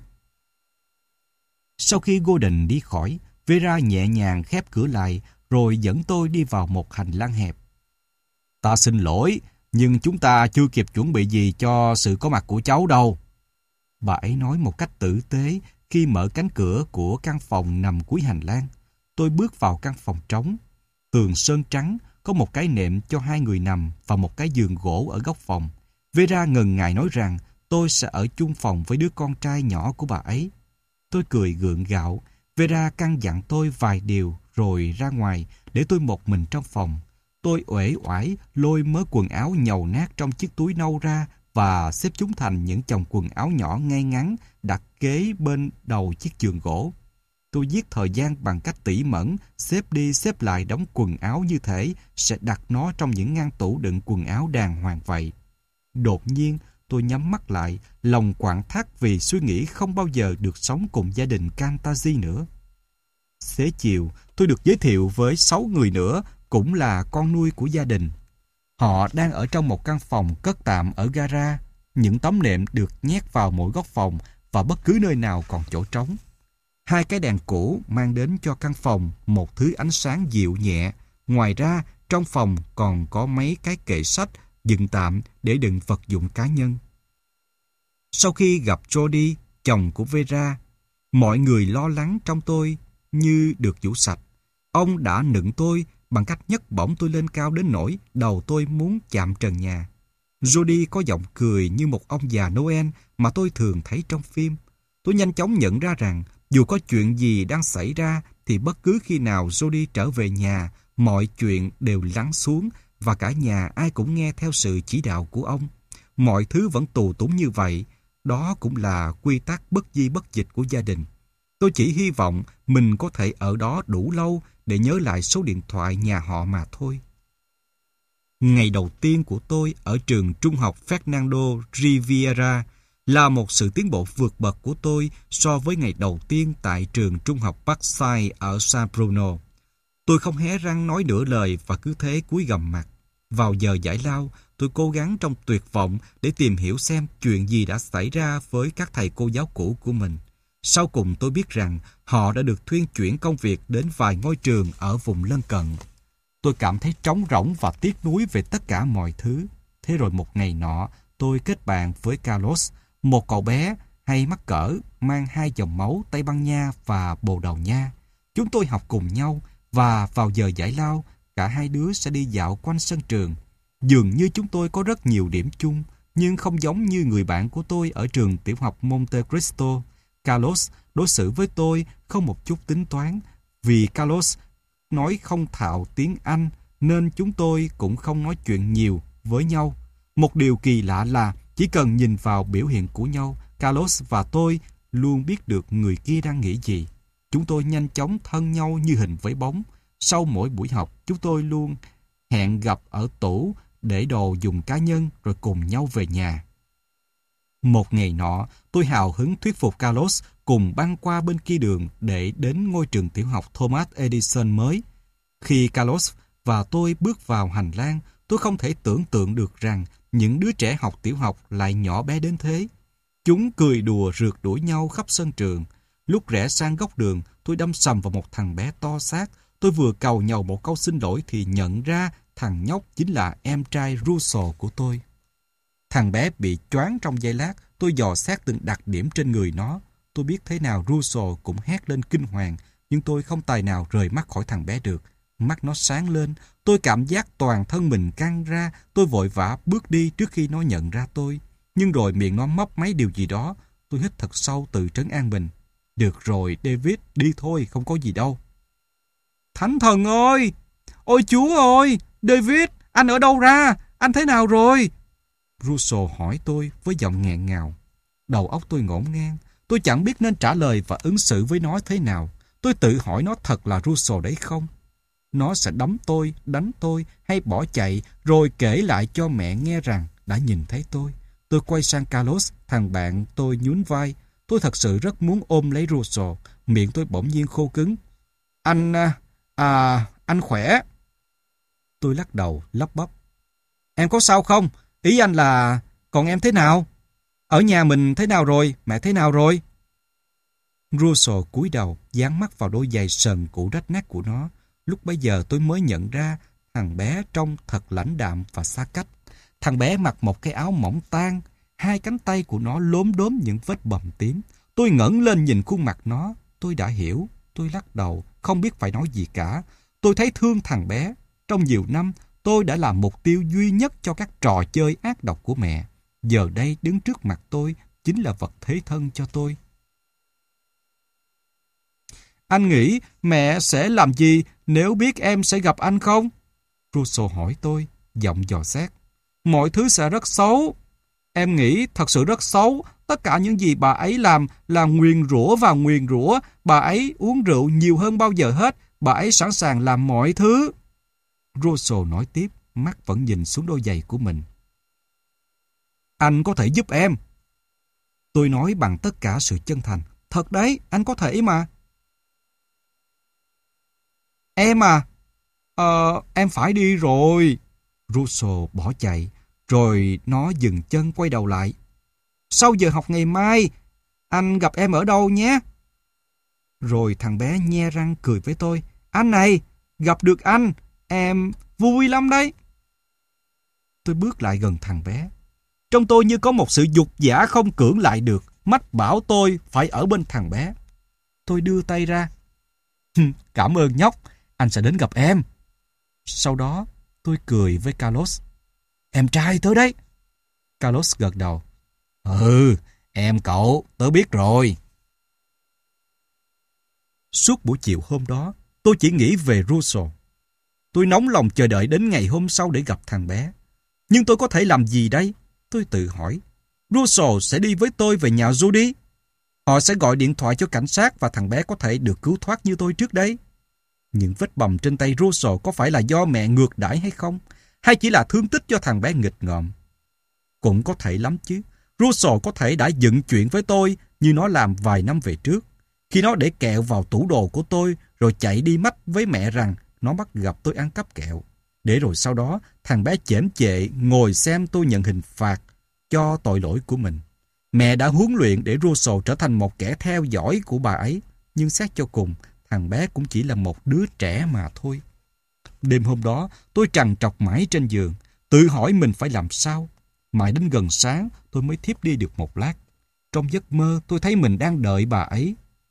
Sau khi Gordon đi khỏi, Vera nhẹ nhàng khép cửa lại, rồi dẫn tôi đi vào một hành lang hẹp. Ta xin lỗi, nhưng chúng ta chưa kịp chuẩn bị gì cho sự có mặt của cháu đâu. Bà ấy nói một cách tử tế khi mở cánh cửa của căn phòng nằm cuối hành lang. Tôi bước vào căn phòng trống. Tường sơn trắng, có một cái nệm cho 2 người nằm và một cái giường gỗ ở góc phòng. Vera ngần ngại nói rằng tôi sẽ ở chung phòng với đứa con trai nhỏ của bà ấy. Tôi cười gượng gạo. Vera căn dặn tôi vài điều rồi ra ngoài để tôi một mình trong phòng. Tôi uể oải lôi mớ quần áo nhầu nát trong chiếc túi nâu ra và xếp chúng thành những chồng quần áo nhỏ ngay ngắn đặt kế bên đầu chiếc giường gỗ. Tôi giết thời gian bằng cách tỉ mẩn xếp đi xếp lại đống quần áo như thể sẽ đặt nó trong những ngăn tủ đựng quần áo đàng hoàng vậy. Đột nhiên, tôi nhắm mắt lại, lòng quặn thắt vì suy nghĩ không bao giờ được sống cùng gia đình Cantazi nữa. Xế chiều, tôi được giới thiệu với 6 người nữa, cũng là con nuôi của gia đình. Họ đang ở trong một căn phòng cất tạm ở gara. Những tấm nệm được nhét vào mỗi góc phòng và bất cứ nơi nào còn chỗ trống. 2 cái đèn cũ mang đến cho căn phòng một thứ ánh sáng dịu nhẹ. Ngoài ra, trong phòng còn có mấy cái kệ sách dựng tạm để đựng vật dụng cá nhân. Sau khi gặp Jody, chồng của Vera, mọi người lo lắng trong tôi như được giũ sạch. Ông đã nựng tôi bằng cách nhấc bổng tôi lên cao đến nỗi đầu tôi muốn chạm trần nhà. Jody có giọng cười như một ông già Noel mà tôi thường thấy trong phim. Tôi nhanh chóng nhận ra rằng dù có chuyện gì đang xảy ra thì bất cứ khi nào Jody trở về nhà, mọi chuyện đều lắng xuống và cả nhà ai cũng nghe theo sự chỉ đạo của ông. Mọi thứ vẫn tù túng như vậy. Đó cũng là quy tắc bất di bất dịch của gia đình. Tôi chỉ hy vọng mình có thể ở đó đủ lâu để nhớ lại số điện thoại nhà họ mà thôi. Ngày đầu tiên của tôi ở trường trung học Fernando Riviera là một sự tiến bộ vượt bậc của tôi so với ngày đầu tiên tại trường trung học Parkside ở San Bruno. Tôi không hé răng nói nửa lời và cứ thế cúi gằm mặt. Vào giờ giải lao, tôi cố gắng trong tuyệt vọng để tìm hiểu xem chuyện gì đã xảy ra với các thầy cô giáo cũ của mình. Sau cùng tôi biết rằng họ đã được thuyên chuyển công việc đến vài ngôi trường ở vùng lân cận. Tôi cảm thấy trống rỗng và tiếc nuối về tất cả mọi thứ. Thế rồi một ngày nọ, tôi kết bạn với Carlos, một cậu bé hay mắc cỡ, mang hai dòng máu Tây Ban Nha và Bồ Đào Nha. Chúng tôi học cùng nhau và vào giờ giải lao, cả hai đứa sẽ đi dạo quanh sân trường. Dường như chúng tôi có rất nhiều điểm chung, nhưng không giống như người bạn của tôi ở trường tiểu học Monte Cristo. Carlos đối xử với tôi không một chút tính toán, vì Carlos nói không thạo tiếng Anh nên chúng tôi cũng không nói chuyện nhiều với nhau. Một điều kỳ lạ là chỉ cần nhìn vào biểu hiện của nhau, Carlos và tôi luôn biết được người kia đang nghĩ gì. Chúng tôi nhanh chóng thân nhau như hình với bóng. Sau mỗi buổi học, chúng tôi luôn hẹn gặp ở tủ để đồ dùng cá nhân rồi cùng nhau về nhà. Một ngày nọ, tôi hào hứng thuyết phục Carlos cùng băng qua bên kia đường để đến ngôi trường tiểu học Thomas Edison mới. Khi Carlos và tôi bước vào hành lang, tôi không thể tưởng tượng được rằng những đứa trẻ học tiểu học lại nhỏ bé đến thế. Chúng cười đùa rượt đuổi nhau khắp sân trường. Lúc rẽ sang góc đường, tôi đâm sầm vào một thằng bé to xác. Tôi vừa càu nhàu một câu xin lỗi thì nhận ra thằng nhóc chính là em trai Russo của tôi. Thằng bé bị choáng trong giây lát. Tôi dò xét từng đặc điểm trên người nó. Tôi biết thế nào Russo cũng hét lên kinh hoàng, nhưng tôi không tài nào rời mắt khỏi thằng bé được. Mắt nó sáng lên. Tôi cảm giác toàn thân mình căng ra. Tôi vội vã bước đi trước khi nó nhận ra tôi. Nhưng rồi miệng nó mấp máy điều gì đó. Tôi hít thật sâu tự trấn an mình. Được rồi, David, đi thôi, không có gì đâu. Thánh thần ơi! Ôi Chúa ơi! David, anh ở đâu ra? Anh thế nào rồi? Russo hỏi tôi với giọng nghẹn ngào. Đầu óc tôi ngổn ngang. Tôi chẳng biết nên trả lời và ứng xử với nó thế nào. Tôi tự hỏi nó thật là Russo đấy không? Nó sẽ đấm tôi, đánh tôi hay bỏ chạy rồi kể lại cho mẹ nghe rằng đã nhìn thấy tôi. Tôi quay sang Carlos, thằng bạn tôi nhún vai. Tôi thật sự rất muốn ôm lấy Russo. Miệng tôi bỗng nhiên khô cứng. Anh khỏe. Tôi lắc đầu, lắp bắp. Em có sao không? Ý anh là, còn em thế nào? Ở nhà mình thế nào rồi? Mẹ thế nào rồi? Russo cúi đầu, dán mắt vào đôi giày sần cũ rách nát của nó. Lúc bấy giờ tôi mới nhận ra thằng bé trông thật lãnh đạm và xa cách. Thằng bé mặc một cái áo mỏng tang, hai cánh tay của nó lốm đốm những vết bầm tím. Tôi ngẩng lên nhìn khuôn mặt nó. Tôi đã hiểu. Tôi lắc đầu, không biết phải nói gì cả. Tôi thấy thương thằng bé. Trong nhiều năm, tôi đã là mục tiêu duy nhất cho các trò chơi ác độc của mẹ. Giờ đây đứng trước mặt tôi chính là vật thế thân cho tôi. Anh nghĩ mẹ sẽ làm gì nếu biết em sẽ gặp anh không? Russo hỏi tôi, giọng dò xét. Mọi thứ sẽ rất xấu. Em nghĩ thật sự rất xấu. Tất cả những gì bà ấy làm là nguyền rủa và nguyền rủa. Bà ấy uống rượu nhiều hơn bao giờ hết. Bà ấy sẵn sàng làm mọi thứ. Russo nói tiếp, mắt vẫn nhìn xuống đôi giày của mình. Anh có thể giúp em. Tôi nói bằng tất cả sự chân thành. Thật đấy, anh có thể mà. Em à? Em phải đi rồi. Russo bỏ chạy, rồi nó dừng chân quay đầu lại. Sau giờ học ngày mai, anh gặp em ở đâu nhé? Rồi thằng bé nhe răng cười với tôi. Anh này, gặp được anh, em vui lắm đấy. Tôi bước lại gần thằng bé. Trong tôi như có một sự dục dã không cưỡng lại được. Mách bảo tôi phải ở bên thằng bé. Tôi đưa tay ra. Cảm ơn nhóc, anh sẽ đến gặp em. Sau đó, tôi cười với Carlos. Em trai tớ đấy. Carlos gật đầu. Ừ, em cậu, tớ biết rồi. Suốt buổi chiều hôm đó, tôi chỉ nghĩ về Russell. Tôi nóng lòng chờ đợi đến ngày hôm sau để gặp thằng bé. Nhưng tôi có thể làm gì đây? Tôi tự hỏi. Russell sẽ đi với tôi về nhà Judy. Họ sẽ gọi điện thoại cho cảnh sát và thằng bé có thể được cứu thoát như tôi trước đây. Những vết bầm trên tay Russell có phải là do mẹ ngược đãi hay không? Hay chỉ là thương tích do thằng bé nghịch ngợm? Cũng có thể lắm chứ. Russell có thể đã dựng chuyện với tôi như nó làm vài năm về trước. Khi nó để kẹo vào tủ đồ của tôi rồi chạy đi mách với mẹ rằng nó bắt gặp tôi ăn cắp kẹo. Để rồi sau đó thằng bé chễm chệ ngồi xem tôi nhận hình phạt cho tội lỗi của mình. Mẹ đã huấn luyện để Russell trở thành một kẻ theo dõi của bà ấy. Nhưng xét cho cùng, thằng bé cũng chỉ là một đứa trẻ mà thôi. Đêm hôm đó, tôi trằn trọc mãi trên giường, tự hỏi mình phải làm sao. Mãi đến gần sáng, tôi mới thiếp đi được một lát. Trong giấc mơ, tôi thấy mình đang đợi bà ấy.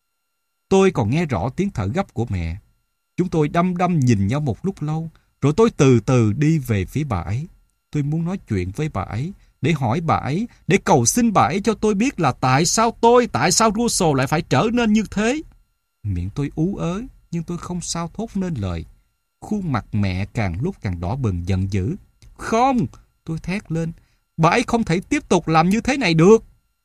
Tôi còn nghe rõ tiếng thở gấp của mẹ. Chúng tôi đăm đăm nhìn nhau một lúc lâu, rồi tôi từ từ đi về phía bà ấy. Tôi muốn nói chuyện với bà ấy, để hỏi bà ấy, để cầu xin bà ấy cho tôi biết là tại sao Russell lại phải trở nên như thế. Miệng tôi ú ớ, nhưng tôi không sao thốt nên lời. Khuôn mặt mẹ càng lúc càng đỏ bừng giận dữ. Không, tôi thét lên, bà ấy không thể tiếp tục làm như thế này được.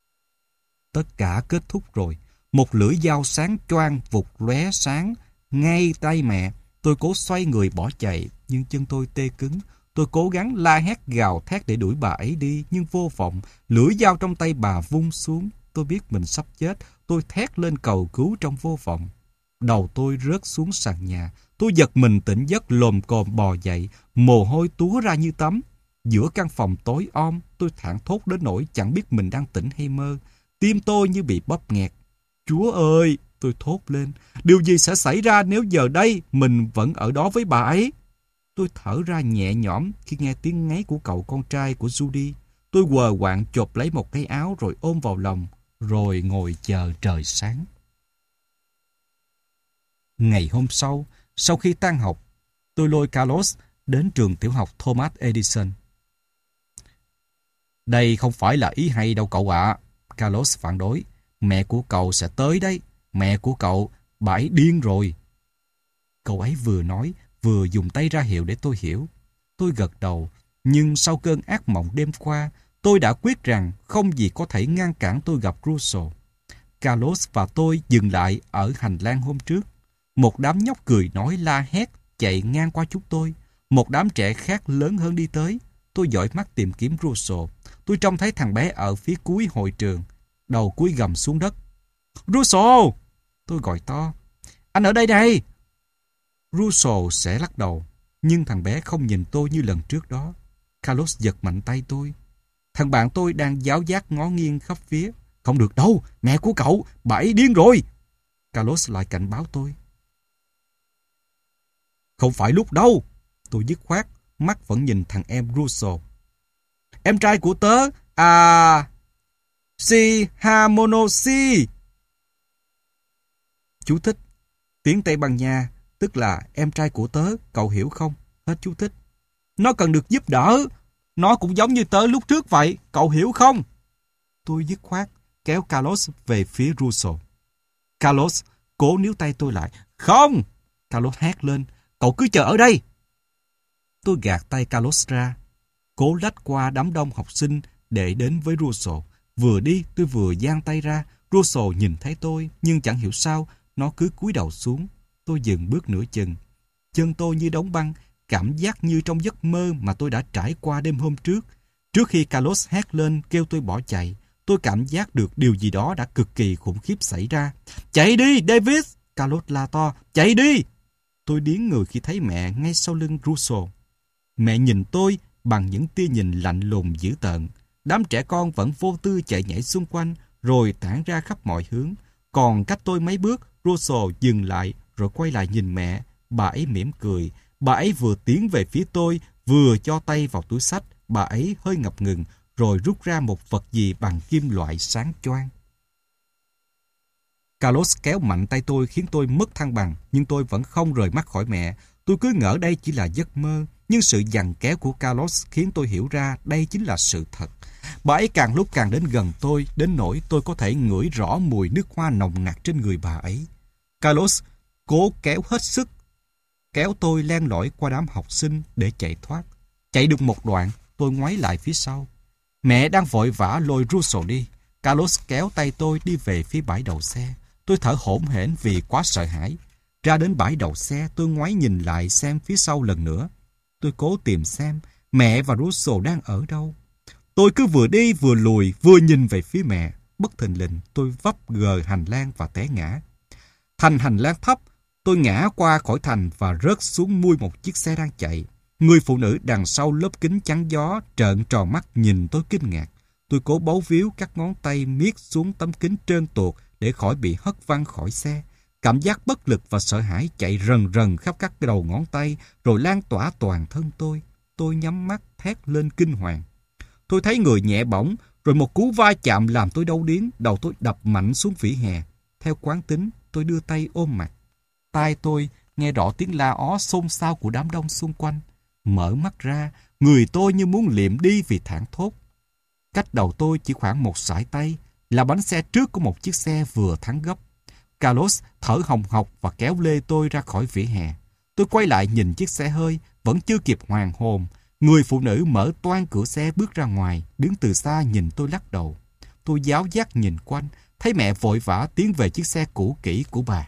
Tất cả kết thúc rồi. Một lưỡi dao sáng choang vụt lóe sáng ngay tay mẹ. Tôi cố xoay người bỏ chạy, nhưng chân tôi tê cứng. Tôi cố gắng la hét gào thét để đuổi bà ấy đi, nhưng vô vọng. Lưỡi dao trong tay bà vung xuống. Tôi biết mình sắp chết. Tôi thét lên cầu cứu trong vô vọng. Đầu tôi rớt xuống sàn nhà. Tôi giật mình tỉnh giấc lồm cồm bò dậy, mồ hôi túa ra như tắm. Giữa căn phòng tối om, tôi thảng thốt đến nỗi chẳng biết mình đang tỉnh hay mơ. Tim tôi như bị bóp nghẹt. Chúa ơi! Tôi thốt lên. Điều gì sẽ xảy ra nếu giờ đây mình vẫn ở đó với bà ấy? Tôi thở ra nhẹ nhõm khi nghe tiếng ngáy của cậu con trai của Judy. Tôi quờ quạng chộp lấy một cái áo rồi ôm vào lòng, rồi ngồi chờ trời sáng. Ngày hôm sau khi tan học, tôi lôi Carlos đến trường tiểu học Thomas Edison. Đây không phải là ý hay đâu cậu ạ. Carlos phản đối. Mẹ của cậu sẽ tới đấy. Mẹ của cậu, bà ấy điên rồi. Cậu ấy vừa nói, vừa dùng tay ra hiệu để tôi hiểu. Tôi gật đầu, nhưng sau cơn ác mộng đêm qua, tôi đã quyết rằng không gì có thể ngăn cản tôi gặp Russell. Carlos và tôi dừng lại ở hành lang hôm trước. Một đám nhóc cười nói la hét chạy ngang qua chúng tôi. Một đám trẻ khác lớn hơn đi tới. Tôi dõi mắt tìm kiếm Russell. Tôi trông thấy thằng bé ở phía cuối hội trường, đầu cúi gằm xuống đất. Russell! Tôi gọi to. Anh ở đây đây! Russell sẽ lắc đầu, nhưng thằng bé không nhìn tôi như lần trước đó. Carlos giật mạnh tay tôi. Thằng bạn tôi đang giáo giác ngó nghiêng khắp phía. Không được đâu, mẹ của cậu, bà ấy điên rồi. Carlos lại cảnh báo tôi. Không phải lúc đâu. Tôi dứt khoát, mắt vẫn nhìn thằng em Russell. Em trai của tớ, Si Hamonosi. Chú thích. Tiếng Tây Ban Nha, tức là em trai của tớ, cậu hiểu không? Hết chú thích. Nó cần được giúp đỡ. Nó cũng giống như tớ lúc trước vậy, cậu hiểu không? Tôi dứt khoát, kéo Carlos về phía Russell. Carlos cố níu tay tôi lại. Không! Carlos hét lên. Cậu cứ chờ ở đây. Tôi gạt tay Carlos ra, cố lách qua đám đông học sinh để đến với Russell. Vừa đi, tôi vừa giang tay ra. Russell nhìn thấy tôi, nhưng chẳng hiểu sao, nó cứ cúi đầu xuống. Tôi dừng bước nửa chừng. Chân tôi như đóng băng, cảm giác như trong giấc mơ mà tôi đã trải qua đêm hôm trước. Trước khi Carlos hét lên kêu tôi bỏ chạy, tôi cảm giác được điều gì đó đã cực kỳ khủng khiếp xảy ra. Chạy đi, David! Carlos la to. Chạy đi! Tôi điếng người khi thấy mẹ ngay sau lưng Russell. Mẹ nhìn tôi bằng những tia nhìn lạnh lùng dữ tợn. Đám trẻ con vẫn vô tư chạy nhảy xung quanh, rồi tản ra khắp mọi hướng. Còn cách tôi mấy bước, Russell dừng lại, rồi quay lại nhìn mẹ. Bà ấy mỉm cười. Bà ấy vừa tiến về phía tôi, vừa cho tay vào túi xách. Bà ấy hơi ngập ngừng, rồi rút ra một vật gì bằng kim loại sáng choang. Carlos kéo mạnh tay tôi khiến tôi mất thăng bằng, nhưng tôi vẫn không rời mắt khỏi mẹ. Tôi cứ ngỡ đây chỉ là giấc mơ, nhưng sự giằng kéo của Carlos khiến tôi hiểu ra đây chính là sự thật. Bà ấy càng lúc càng đến gần tôi, đến nỗi tôi có thể ngửi rõ mùi nước hoa nồng nặc trên người bà ấy. Carlos cố kéo hết sức, kéo tôi len lỏi qua đám học sinh để chạy thoát. Chạy được một đoạn, tôi ngoái lại phía sau. Mẹ đang vội vã lôi Russell đi. Carlos kéo tay tôi đi về phía bãi đậu xe. Tôi thở hổn hển vì quá sợ hãi. Ra đến bãi đậu xe, tôi ngoái nhìn lại xem phía sau lần nữa. Tôi cố tìm xem mẹ và Russell đang ở đâu. Tôi cứ vừa đi vừa lùi, vừa nhìn về phía mẹ. Bất thình lình, tôi vấp gờ hành lang và té ngã. Thành hành lang thấp, tôi ngã qua khỏi thành và rớt xuống mui một chiếc xe đang chạy. Người phụ nữ đằng sau lớp kính chắn gió trợn tròn mắt nhìn tôi kinh ngạc. Tôi cố bấu víu các ngón tay miết xuống tấm kính trơn tuột để khỏi bị hất văng khỏi xe. Cảm giác bất lực và sợ hãi chạy rần rần khắp các đầu ngón tay rồi lan tỏa toàn thân tôi. Tôi nhắm mắt thét lên kinh hoàng. Tôi thấy người nhẹ bỏng, rồi một cú va chạm làm tôi đau điếng, đầu tôi đập mạnh xuống vỉa hè. Theo quán tính, tôi đưa tay ôm mặt. Tai tôi nghe rõ tiếng la ó xôn xao của đám đông xung quanh. Mở mắt ra, người tôi như muốn liệm đi vì thảng thốt. Cách đầu tôi chỉ khoảng một sải tay, là bánh xe trước của một chiếc xe vừa thắng gấp. Carlos thở hồng hộc và kéo lê tôi ra khỏi vỉa hè. Tôi quay lại nhìn chiếc xe hơi, vẫn chưa kịp hoàn hồn. Người phụ nữ mở toang cửa xe bước ra ngoài, đứng từ xa nhìn tôi lắc đầu. Tôi giáo giác nhìn quanh, thấy mẹ vội vã tiến về chiếc xe cũ kỹ của bà.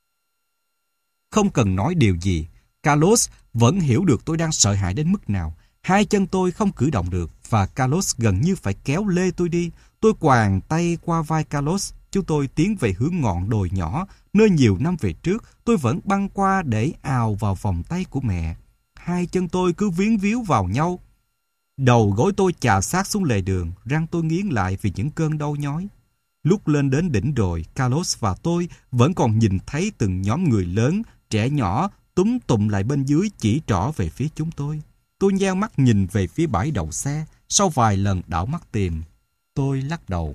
Không cần nói điều gì, Carlos vẫn hiểu được tôi đang sợ hãi đến mức nào. Hai chân tôi không cử động được và Carlos gần như phải kéo lê tôi đi. Tôi quàng tay qua vai Carlos. Chúng tôi tiến về hướng ngọn đồi nhỏ, nơi nhiều năm về trước tôi vẫn băng qua để ào vào vòng tay của mẹ. Hai chân tôi cứ víu víu vào nhau. Đầu gối tôi chà sát xuống lề đường, răng tôi nghiến lại vì những cơn đau nhói. Lúc lên đến đỉnh đồi, Carlos và tôi vẫn còn nhìn thấy từng nhóm người lớn, trẻ nhỏ túm tụm lại bên dưới chỉ trỏ về phía chúng tôi. Tôi nheo mắt nhìn về phía bãi đậu xe, sau vài lần đảo mắt tìm. Tôi lắc đầu.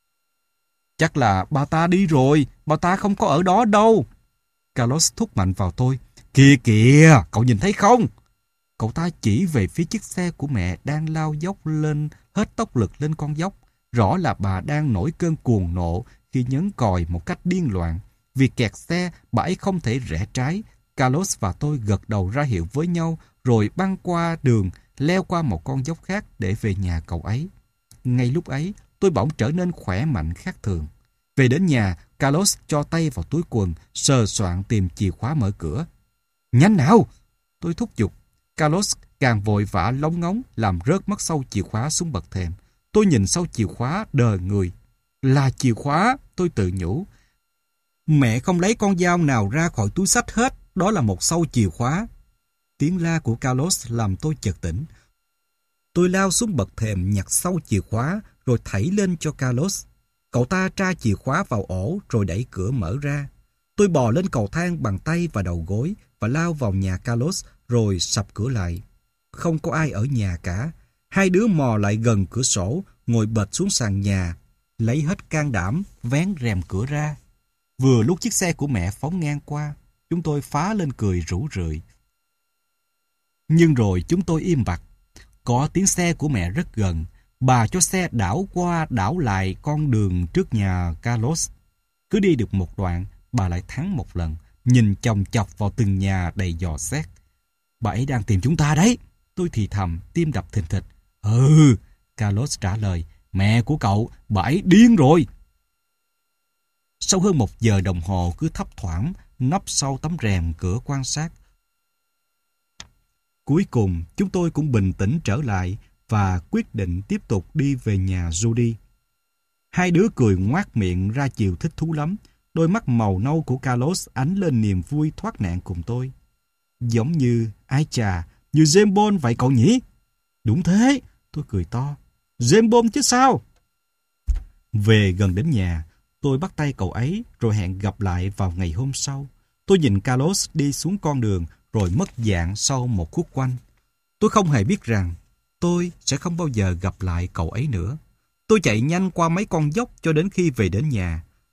Chắc là bà ta đi rồi, bà ta không có ở đó đâu. Carlos thúc mạnh vào tôi. Kìa kìa, cậu nhìn thấy không? Cậu ta chỉ về phía chiếc xe của mẹ đang lao dốc lên, hết tốc lực lên con dốc. Rõ là bà đang nổi cơn cuồng nộ khi nhấn còi một cách điên loạn. Vì kẹt xe, bà ấy không thể rẽ trái. Carlos và tôi gật đầu ra hiệu với nhau, rồi băng qua đường, leo qua một con dốc khác để về nhà cậu ấy. Ngay lúc ấy, tôi bỗng trở nên khỏe mạnh khác thường. Về đến nhà, Carlos cho tay vào túi quần, sờ soạn tìm chìa khóa mở cửa. Nhanh nào! Tôi thúc giục. Carlos càng vội vã lóng ngóng làm rớt mất sâu chìa khóa xuống bậc thềm. Tôi nhìn sau chìa khóa đờ người. Là chìa khóa, tôi tự nhủ. Mẹ không lấy con dao nào ra khỏi túi xách hết, đó là một sâu chìa khóa. Tiếng la của Carlos làm tôi chợt tỉnh. Tôi lao xuống bậc thềm nhặt sâu chìa khóa rồi thảy lên cho Carlos. Cậu ta tra chìa khóa vào ổ rồi đẩy cửa mở ra. Tôi bò lên cầu thang bằng tay và đầu gối và lao vào nhà Carlos rồi sập cửa lại. Không có ai ở nhà cả. Hai đứa mò lại gần cửa sổ, ngồi bệt xuống sàn nhà, lấy hết can đảm vén rèm cửa ra. Vừa lúc chiếc xe của mẹ phóng ngang qua, chúng tôi phá lên cười rủ rượi. Nhưng rồi chúng tôi im bặt. Có tiếng xe của mẹ rất gần. Bà cho xe đảo qua đảo lại con đường trước nhà Carlos. Cứ đi được một đoạn, bà lại thắng một lần, nhìn chòng chọc vào từng nhà đầy dò xét. Bà ấy đang tìm chúng ta đấy. Tôi thì thầm, tim đập thình thịch. Ừ, Carlos trả lời. Mẹ của cậu, bà ấy điên rồi. Sau hơn 1 giờ đồng hồ cứ thấp thoảng, nấp sau tấm rèm cửa quan sát. Cuối cùng, chúng tôi cũng bình tĩnh trở lại và quyết định tiếp tục đi về nhà Judy. Hai đứa cười ngoác miệng ra chiều thích thú lắm. Đôi mắt màu nâu của Carlos ánh lên niềm vui thoát nạn cùng tôi. Giống như, ai chà, như James Bond vậy cậu nhỉ? Đúng thế, tôi cười to. James Bond chứ sao? Về gần đến nhà, tôi bắt tay cậu ấy rồi hẹn gặp lại vào ngày hôm sau. Tôi nhìn Carlos đi xuống con đường rồi mất dạng sau một khúc quanh. Tôi không hề biết rằng tôi sẽ không bao giờ gặp lại cậu ấy nữa. Tôi chạy nhanh qua mấy con dốc cho đến khi về đến nhà.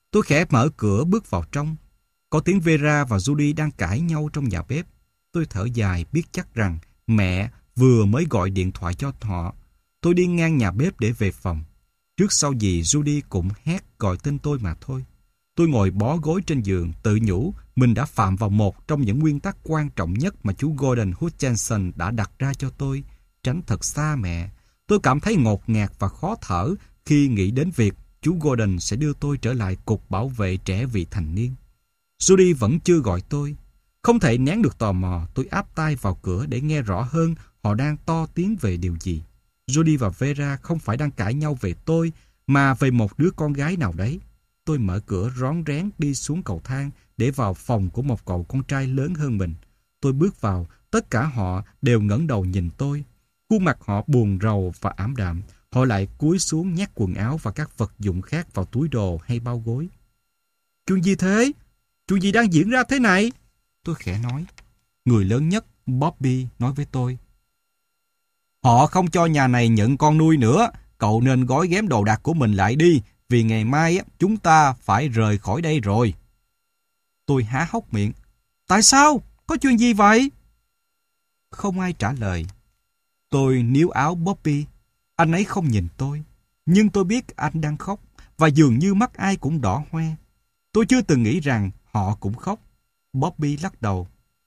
Tôi khẽ mở cửa bước vào trong. Có tiếng Vera và Judy đang cãi nhau trong nhà bếp. Tôi thở dài biết chắc rằng mẹ vừa mới gọi điện thoại cho họ. Tôi đi ngang nhà bếp để về phòng. Trước sau gì Judy cũng hét gọi tên tôi mà thôi. Tôi ngồi bó gối trên giường, tự nhủ mình đã phạm vào một trong những nguyên tắc quan trọng nhất mà chú Gordon Hutchinson đã đặt ra cho tôi, tránh thật xa mẹ. Tôi cảm thấy ngột ngạt và khó thở khi nghĩ đến việc chú Gordon sẽ đưa tôi trở lại cục bảo vệ trẻ vị thành niên. Judy vẫn chưa gọi tôi. Không thể nén được tò mò, tôi áp tai vào cửa để nghe rõ hơn họ đang to tiếng về điều gì. Judy và Vera không phải đang cãi nhau về tôi, mà về một đứa con gái nào đấy. Tôi mở cửa rón rén đi xuống cầu thang để vào phòng của một cậu con trai lớn hơn mình. Tôi bước vào, tất cả họ đều ngẩng đầu nhìn tôi. Khuôn mặt họ buồn rầu và ảm đạm. Họ lại cúi xuống nhét quần áo và các vật dụng khác vào túi đồ hay bao gối. Chuyện gì thế? Chuyện gì đang diễn ra thế này? Tôi khẽ nói. Người lớn nhất, Bobby, nói với tôi. Họ không cho nhà này nhận con nuôi nữa. Cậu nên gói ghém đồ đạc của mình lại đi, vì ngày mai chúng ta phải rời khỏi đây rồi. Tôi há hốc miệng. Tại sao? Có chuyện gì vậy? Không ai trả lời. Tôi níu áo Bobby. Anh ấy không nhìn tôi. Nhưng tôi biết anh đang khóc, và dường như mắt ai cũng đỏ hoe. Tôi chưa từng nghĩ rằng họ cũng khóc. Bobby lắc đầu.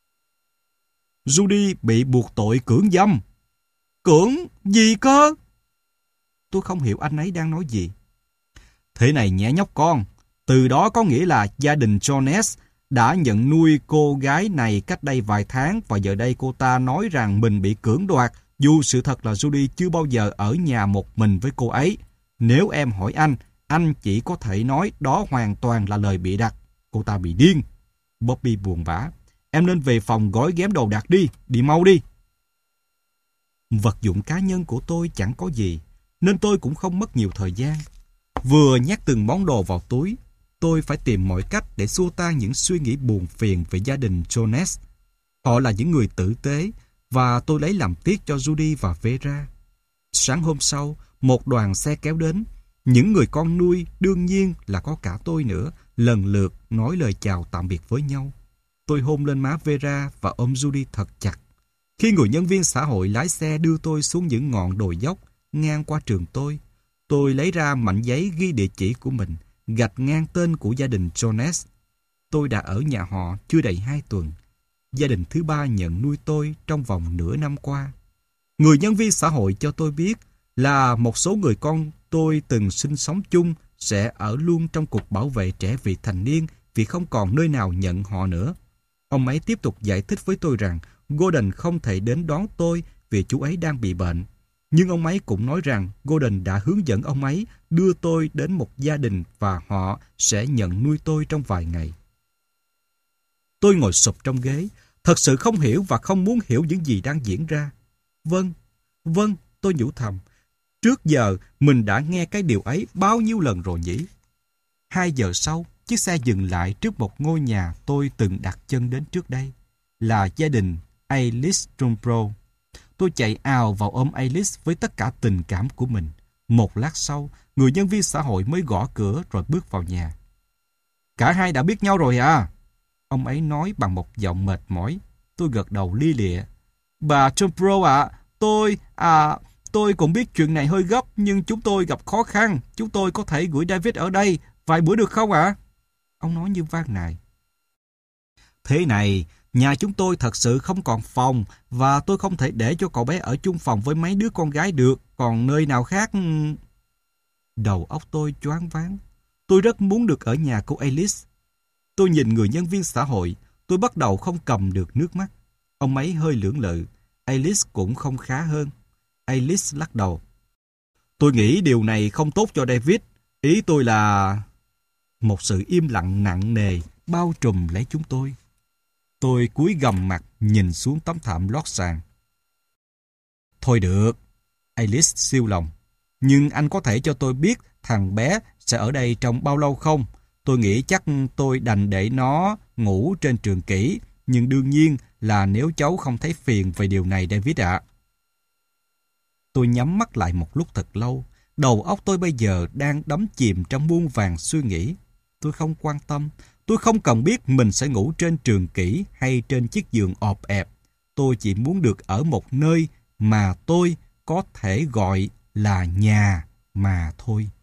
Judy bị buộc tội cưỡng dâm. Cưỡng gì cơ? Tôi không hiểu anh ấy đang nói gì. Thế này nhé nhóc con. Từ đó có nghĩa là gia đình Jones đã nhận nuôi cô gái này cách đây vài tháng, và giờ đây cô ta nói rằng mình bị cưỡng đoạt, dù sự thật là Judy chưa bao giờ ở nhà một mình với cô ấy. Nếu em hỏi anh chỉ có thể nói đó hoàn toàn là lời bịa đặt. Cô ta bị điên. Bobby buồn bã. Em nên về phòng gói ghém đồ đạc đi, đi mau đi. Vật dụng cá nhân của tôi chẳng có gì, nên tôi cũng không mất nhiều thời gian. Vừa nhét từng món đồ vào túi, tôi phải tìm mọi cách để xua tan những suy nghĩ buồn phiền về gia đình Jones. Họ là những người tử tế, và tôi lấy làm tiếc cho Judy và Vera. Sáng hôm sau, một đoàn xe kéo đến. Những người con nuôi, đương nhiên là có cả tôi nữa, lần lượt nói lời chào tạm biệt với nhau. Tôi hôn lên má Vera và ôm Judy thật chặt. Khi người nhân viên xã hội lái xe đưa tôi xuống những ngọn đồi dốc ngang qua trường tôi lấy ra mảnh giấy ghi địa chỉ của mình, gạch ngang tên của gia đình Jones. Tôi đã ở nhà họ chưa đầy 2 tuần. Gia đình thứ 3 nhận nuôi tôi trong vòng nửa năm qua. Người nhân viên xã hội cho tôi biết là một số người con tôi từng sinh sống chung sẽ ở luôn trong cục bảo vệ trẻ vị thành niên vì không còn nơi nào nhận họ nữa. Ông ấy tiếp tục giải thích với tôi rằng Gordon không thể đến đón tôi vì chú ấy đang bị bệnh. Nhưng ông ấy cũng nói rằng Gordon đã hướng dẫn ông ấy đưa tôi đến một gia đình và họ sẽ nhận nuôi tôi trong vài ngày. Tôi ngồi sụp trong ghế, thật sự không hiểu và không muốn hiểu những gì đang diễn ra. Vâng, tôi nhủ thầm. Trước giờ mình đã nghe cái điều ấy bao nhiêu lần rồi nhỉ? 2 giờ sau, chiếc xe dừng lại trước một ngôi nhà tôi từng đặt chân đến trước đây. Là gia đình Alice Trumbro. Tôi chạy ào vào ôm Alice với tất cả tình cảm của mình. Một lát sau, người nhân viên xã hội mới gõ cửa rồi bước vào nhà. Cả hai đã biết nhau rồi à? Ông ấy nói bằng một giọng mệt mỏi. Tôi gật đầu lia lịa. Bà Trumbro ạ, tôi cũng biết chuyện này hơi gấp, nhưng chúng tôi gặp khó khăn. Chúng tôi có thể gửi David ở đây vài bữa được không ạ? Ông nói như van nài. Thế này, nhà chúng tôi thật sự không còn phòng, và tôi không thể để cho cậu bé ở chung phòng với mấy đứa con gái được. Còn nơi nào khác... Đầu óc tôi choáng váng. Tôi rất muốn được ở nhà cô Alice. Tôi nhìn người nhân viên xã hội. Tôi bắt đầu không cầm được nước mắt. Ông ấy hơi lưỡng lự. Alice cũng không khá hơn. Alice lắc đầu. Tôi nghĩ điều này không tốt cho David. Ý tôi là... Một sự im lặng nặng nề bao trùm lấy chúng tôi. Tôi cúi gằm mặt nhìn xuống tấm thảm lót sàn. Thôi được, Alice siêu lòng. Nhưng anh có thể cho tôi biết thằng bé sẽ ở đây trong bao lâu không? Tôi nghĩ chắc tôi đành để nó ngủ trên trường kỷ. Nhưng đương nhiên là nếu cháu không thấy phiền về điều này, David ạ. Tôi nhắm mắt lại một lúc thật lâu. Đầu óc tôi bây giờ đang đắm chìm trong muôn vàn suy nghĩ. tôi không quan tâm. Tôi không cần biết mình sẽ ngủ trên trường kỷ hay trên chiếc giường ọp ẹp. Tôi chỉ muốn được ở một nơi mà tôi có thể gọi là nhà mà thôi.